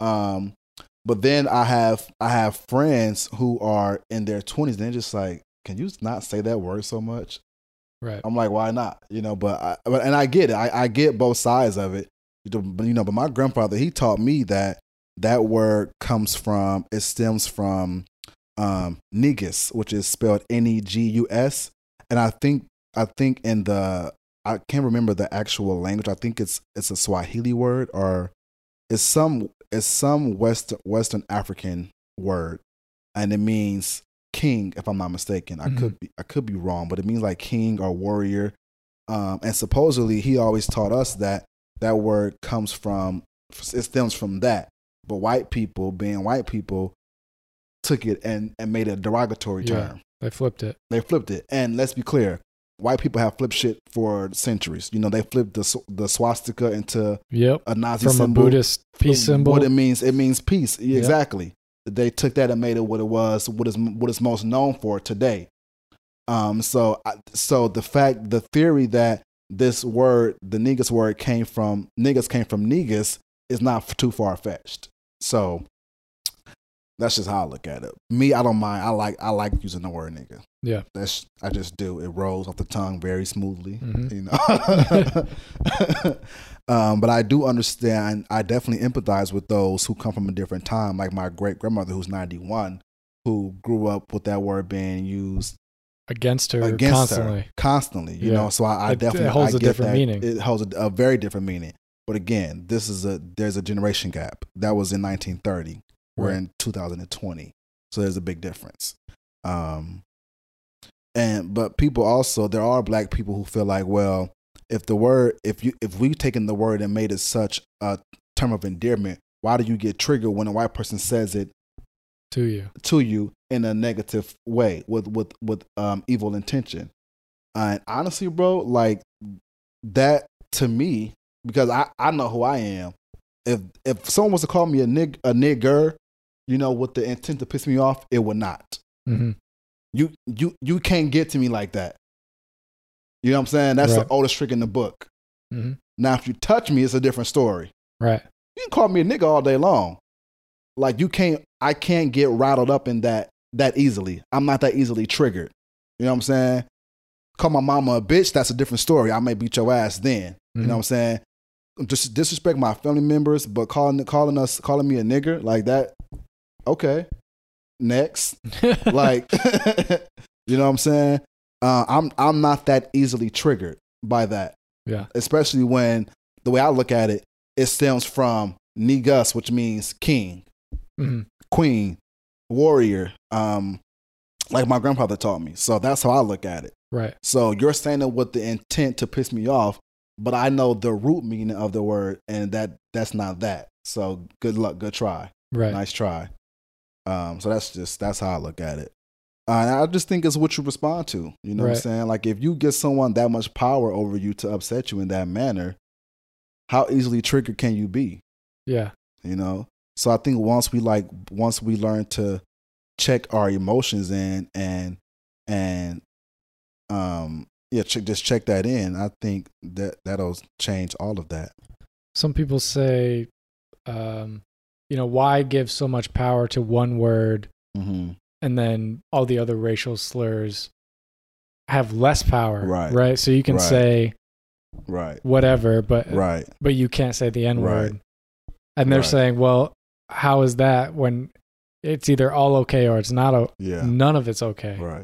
But then I have friends who are in their 20s. And they're just like, can you not say that word so much? Right. I'm like, why not? But I get it. I get both sides of it. But my grandfather, he taught me that word stems from negus, which is spelled Negus. And I think I can't remember the actual language. I think it's a Swahili word, or it's some Western African word, and it means king, if I'm not mistaken. I could be wrong, but it means like king or warrior. And supposedly he always taught us that word stems from that. But white people, being white people, took it and made it a derogatory term. They flipped it. And let's be clear, white people have flipped shit for centuries. They flipped the swastika into a Nazi from symbol. a Buddhist peace symbol. What it means peace. Exactly. They took that and made it what it was, what it's most known for today. So the theory that this word, the negus word, came from negus is not too far fetched. So that's just how I look at it. Me, I don't mind. I like using the word nigga. Yeah. I just do. It rolls off the tongue very smoothly. Mhm. But I do understand. I definitely empathize with those who come from a different time, like my great grandmother, who's 91, who grew up with that word being used against her constantly. You know, so I definitely it holds a different that. meaning. It holds a very different meaning. But again, there's a generation gap. That was in 1930. We're in 2020, so there's a big difference. But people also, there are black people who feel like, well, if we've taken the word and made it such a term of endearment, why do you get triggered when a white person says it to you in a negative way with evil intention? And honestly, bro, like that to me, because I know who I am. If someone was to call me a nigger, with the intent to piss me off, it would not. Mm-hmm. You can't get to me like that. You know what I'm saying? That's Right. the oldest trick in the book. Mm-hmm. Now, if you touch me, it's a different story. Right. You can call me a nigga all day long. Like I can't get rattled up in that easily. I'm not that easily triggered. You know what I'm saying? Call my mama a bitch, that's a different story. I may beat your ass then. Mm-hmm. You know what I'm saying? Just disrespect my family members, but calling me a nigger like that, okay. Next. Like, you know what I'm saying? I'm not that easily triggered by that. Yeah. Especially when the way I look at it, it stems from negus, which means king, Mm-hmm. queen, warrior, like my grandfather taught me. So that's how I look at it. Right. So you're saying it with the intent to piss me off, but I know the root meaning of the word, and that's not that. So good luck, good try. Right. Nice try. So that's how I look at it. And I just think it's what you respond to. You know what I'm Right. saying? Like if you get someone that much power over you to upset you in that manner, how easily triggered can you be? Yeah. You know? So I think once we learn to check our emotions and just check that in, I think that'll change all of that. Some people say, why give so much power to one word, Mm-hmm. and then all the other racial slurs have less power, Right. right? So you can Right. say Right. whatever, but Right. you can't say the N word. Right. And they're Right. saying, well, how is that when it's either all okay or it's not? Yeah. None of it's okay. Right.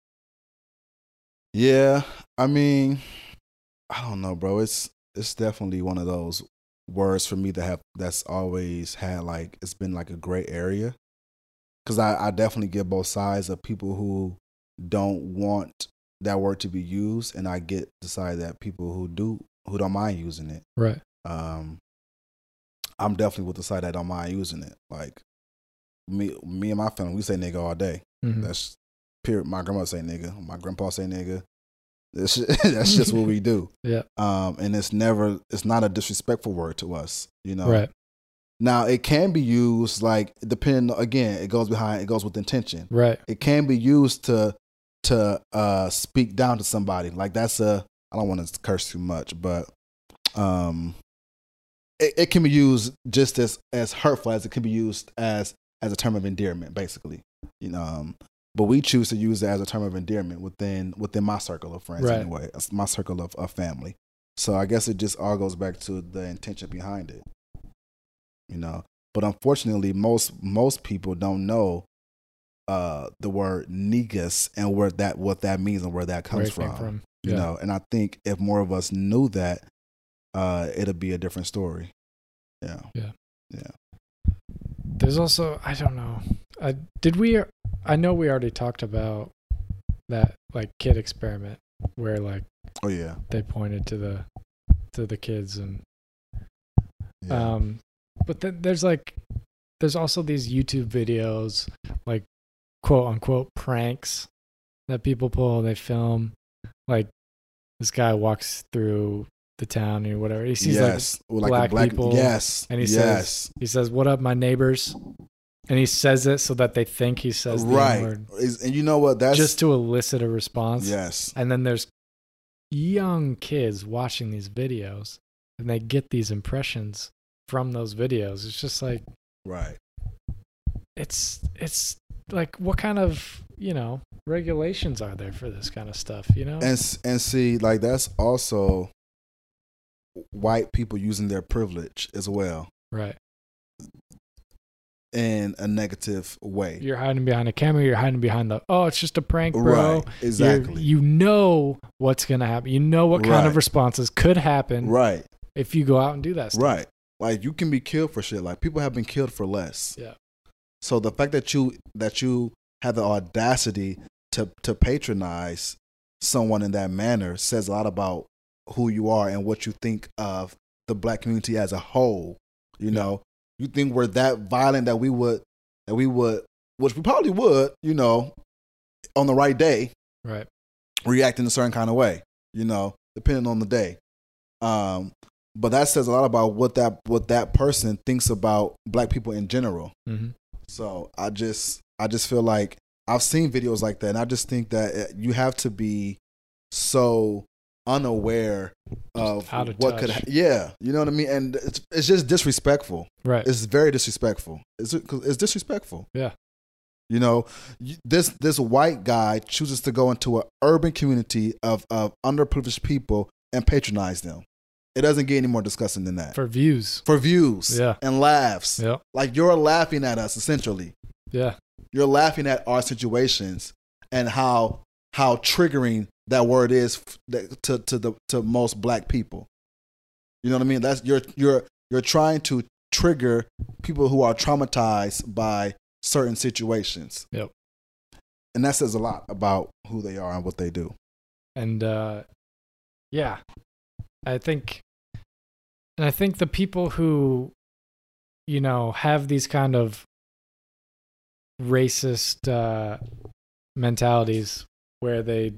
Yeah. I mean, I don't know, bro. It's definitely one of those words for me that's always had like, it's been like a gray area. Because I definitely get both sides of people who don't want that word to be used, and I get the side that people who don't mind using it. Right. I'm definitely with the side that don't mind using it. Like me and my family, we say nigga all day. Mhm. That's period. My grandma say nigga. My grandpa say nigga. That's just what we do. Yeah. And it's not a disrespectful word to us. You know. Right. Now it can be used like depending. Again, it goes with intention. Right. It can be used to speak down to somebody. Like I don't want to curse too much, but it can be used just as hurtful as it can be used as a term of endearment, basically. You know, but we choose to use it as a term of endearment within my circle of friends, Right. anyway. It's my circle of family. So I guess it just all goes back to the intention behind it. You know, but unfortunately, most people don't know the word niggas and what that means and where that comes Where it came from. You Yeah. know, and I think if more of us knew that, it'll be a different story. Yeah. Yeah. Yeah. There's also, I don't know. I know we already talked about that like kid experiment where like Oh yeah. they pointed to the kids and Yeah. but then there's also these YouTube videos like quote unquote pranks that people pull and they film. Like this guy walks through the town or whatever. He sees like black people. Yes. And he yes. says, "What up, my neighbors?" And he says it so that they think he says the right. N-word. And you know what? That's Just to elicit a response. yes. And then there's young kids watching these videos and they get these impressions from those videos. It's just like, right. it's like, what kind of, regulations are there for this kind of stuff, And see, like that's also white people using their privilege as well Right. in a negative way. You're hiding behind a camera. You're hiding behind it's just a prank, bro. Right. Exactly. You know what's going to happen. You know what kind of Right. responses could happen Right. if you go out and do that stuff. Right. Like you can be killed for shit. Like people have been killed for less. Yeah. So the fact that you have the audacity to patronize someone in that manner says a lot about who you are and what you think of the black community as a whole. You know, you think we're that violent that we would, which we probably would, on the right day, Right. react in a certain kind of way, depending on the day. But that says a lot about what that person thinks about black people in general. Mm-hmm. So I just feel like I've seen videos like that, and I just think that you have to be so unaware of out of what touch. could you know what I mean, and it's just disrespectful. Right. It's very disrespectful. It's disrespectful. Yeah. This white guy chooses to go into an urban community of underprivileged people and patronize them. It doesn't get any more disgusting than that. For views. Yeah. And laughs. Yeah. Like you're laughing at us essentially. Yeah. You're laughing at our situations and how triggering that word is to most black people. You know what I mean? That's you're trying to trigger people who are traumatized by certain situations. Yep. And that says a lot about who they are and what they do. And I think the people who have these kind of racist mentalities where they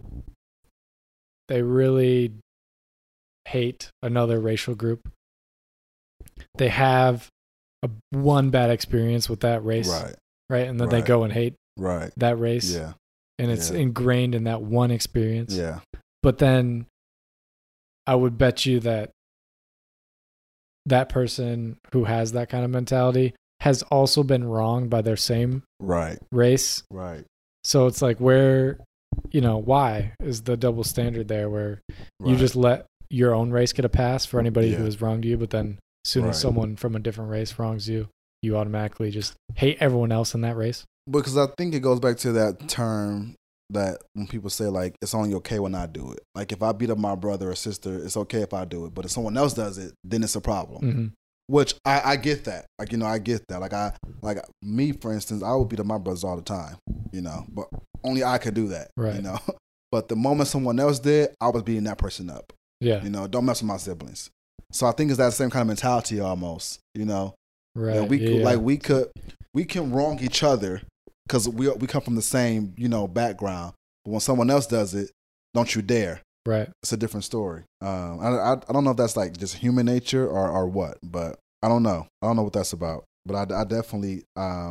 really hate another racial group. They have one bad experience with that race, right? And then they go and hate that race, and it's ingrained in that one experience. Yeah. But then I would bet you that that person who has that kind of mentality has also been wronged by their same race. Right. So it's like, where, why is the double standard there where you just let your own race get a pass for anybody who has wronged you, but then as soon as someone from a different race wrongs you, you automatically just hate everyone else in that race? Because I think it goes back to that term that when people say, like, it's only okay when I do it. Like, if I beat up my brother or sister, it's okay if I do it. But if someone else does it, then it's a problem. Mm-hmm. Which I get that. Like, I get that. Like me, for instance, I would beat up my brothers all the time, but only I could do that, right. But the moment someone else did, I was beating that person up. Yeah. Don't mess with my siblings. So I think it's that same kind of mentality almost, Right. We can wrong each other because we come from the same, background. But when someone else does it, don't you dare. Right. It's a different story. I don't know if that's like just human nature or what, but I don't know. I don't know what that's about. But I definitely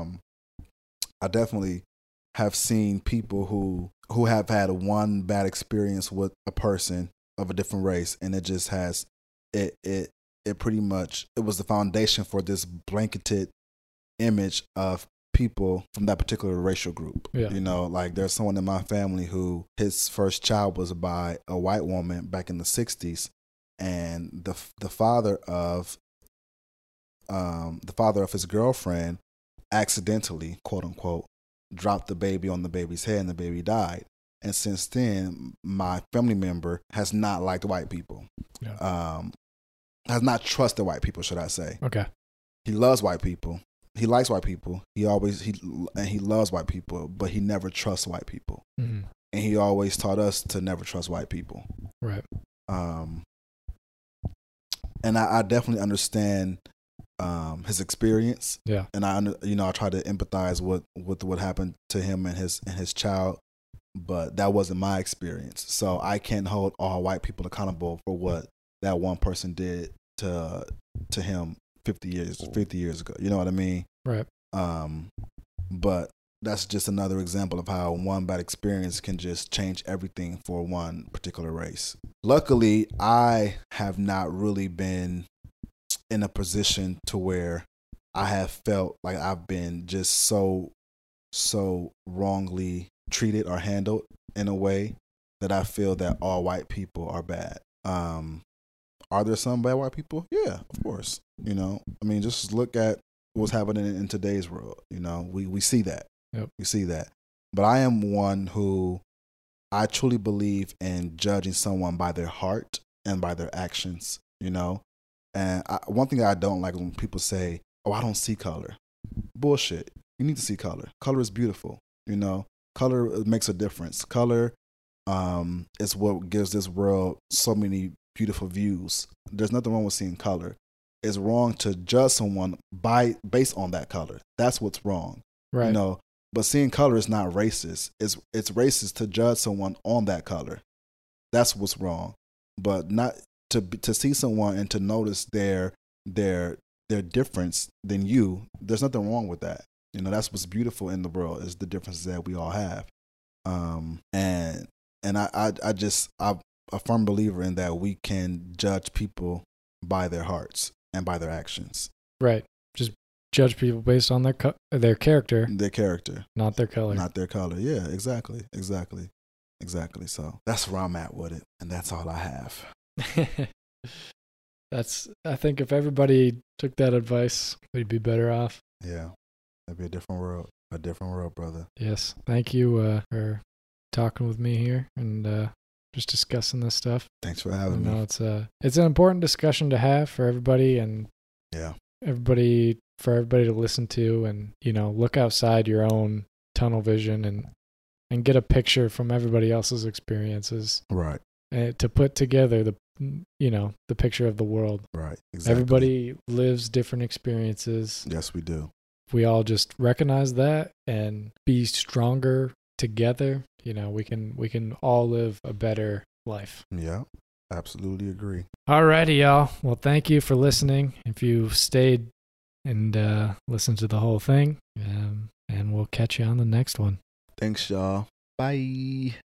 have seen people who have had one bad experience with a person of a different race, and it just has it pretty much, it was the foundation for this blanketed image of people from that particular racial group. Yeah. Like there's someone in my family who his first child was by a white woman back in the 60s, and the father of his girlfriend accidentally, quote unquote, dropped the baby on the baby's head and the baby died. And since then, my family member has not liked white people. Yeah. Has not trusted white people, should I say. Okay. He loves white people. He likes white people. He loves white people, but he never trusts white people. Mm-hmm. And he always taught us to never trust white people. Right. And I definitely understand his experience. Yeah. And I try to empathize with what happened to him and his child, but that wasn't my experience. So I can't hold all white people accountable for what that one person did to him 50 years ago. You know what I mean? Right. But that's just another example of how one bad experience can just change everything for one particular race. Luckily, I have not really been in a position to where I have felt like I've been just so wrongly treated or handled in a way that I feel that all white people are bad. Are there some bad white people? Yeah, of course. Just look at what's happening in today's world. We see that. Yep. We see that. But I am one who I truly believe in judging someone by their heart and by their actions, And one thing I don't like when people say, "Oh, I don't see color." Bullshit. You need to see color. Color is beautiful. Color makes a difference. Color is what gives this world so many beautiful views. There's nothing wrong with seeing color. It's wrong to judge someone based on that color. That's what's wrong. Right. But seeing color is not racist. It's racist to judge someone on that color. That's what's wrong. But not to see someone and to notice their difference than you. There's nothing wrong with that. That's what's beautiful in the world, is the differences that we all have. And I'm a firm believer in that we can judge people by their hearts and by their actions. Right. Just judge people based on their character. Their character. Not their color. Not their color. Yeah, exactly. So that's where I'm at with it. And that's all I have. I think if everybody took that advice, we'd be better off. Yeah. That'd be a different world. A different world, brother. Yes. Thank you for talking with me here and just discussing this stuff. Thanks for having me. It's an important discussion to have for everybody, and yeah, everybody to listen to, and look outside your own tunnel vision and get a picture from everybody else's experiences. Right. And to put together the picture of the world. Right. Exactly. Everybody lives different experiences. Yes, we do. We all just recognize that and be stronger together, we can all live a better life. Yeah, absolutely agree. Alrighty, y'all. Well, thank you for listening. If you stayed and listened to the whole thing, and we'll catch you on the next one. Thanks, y'all. Bye.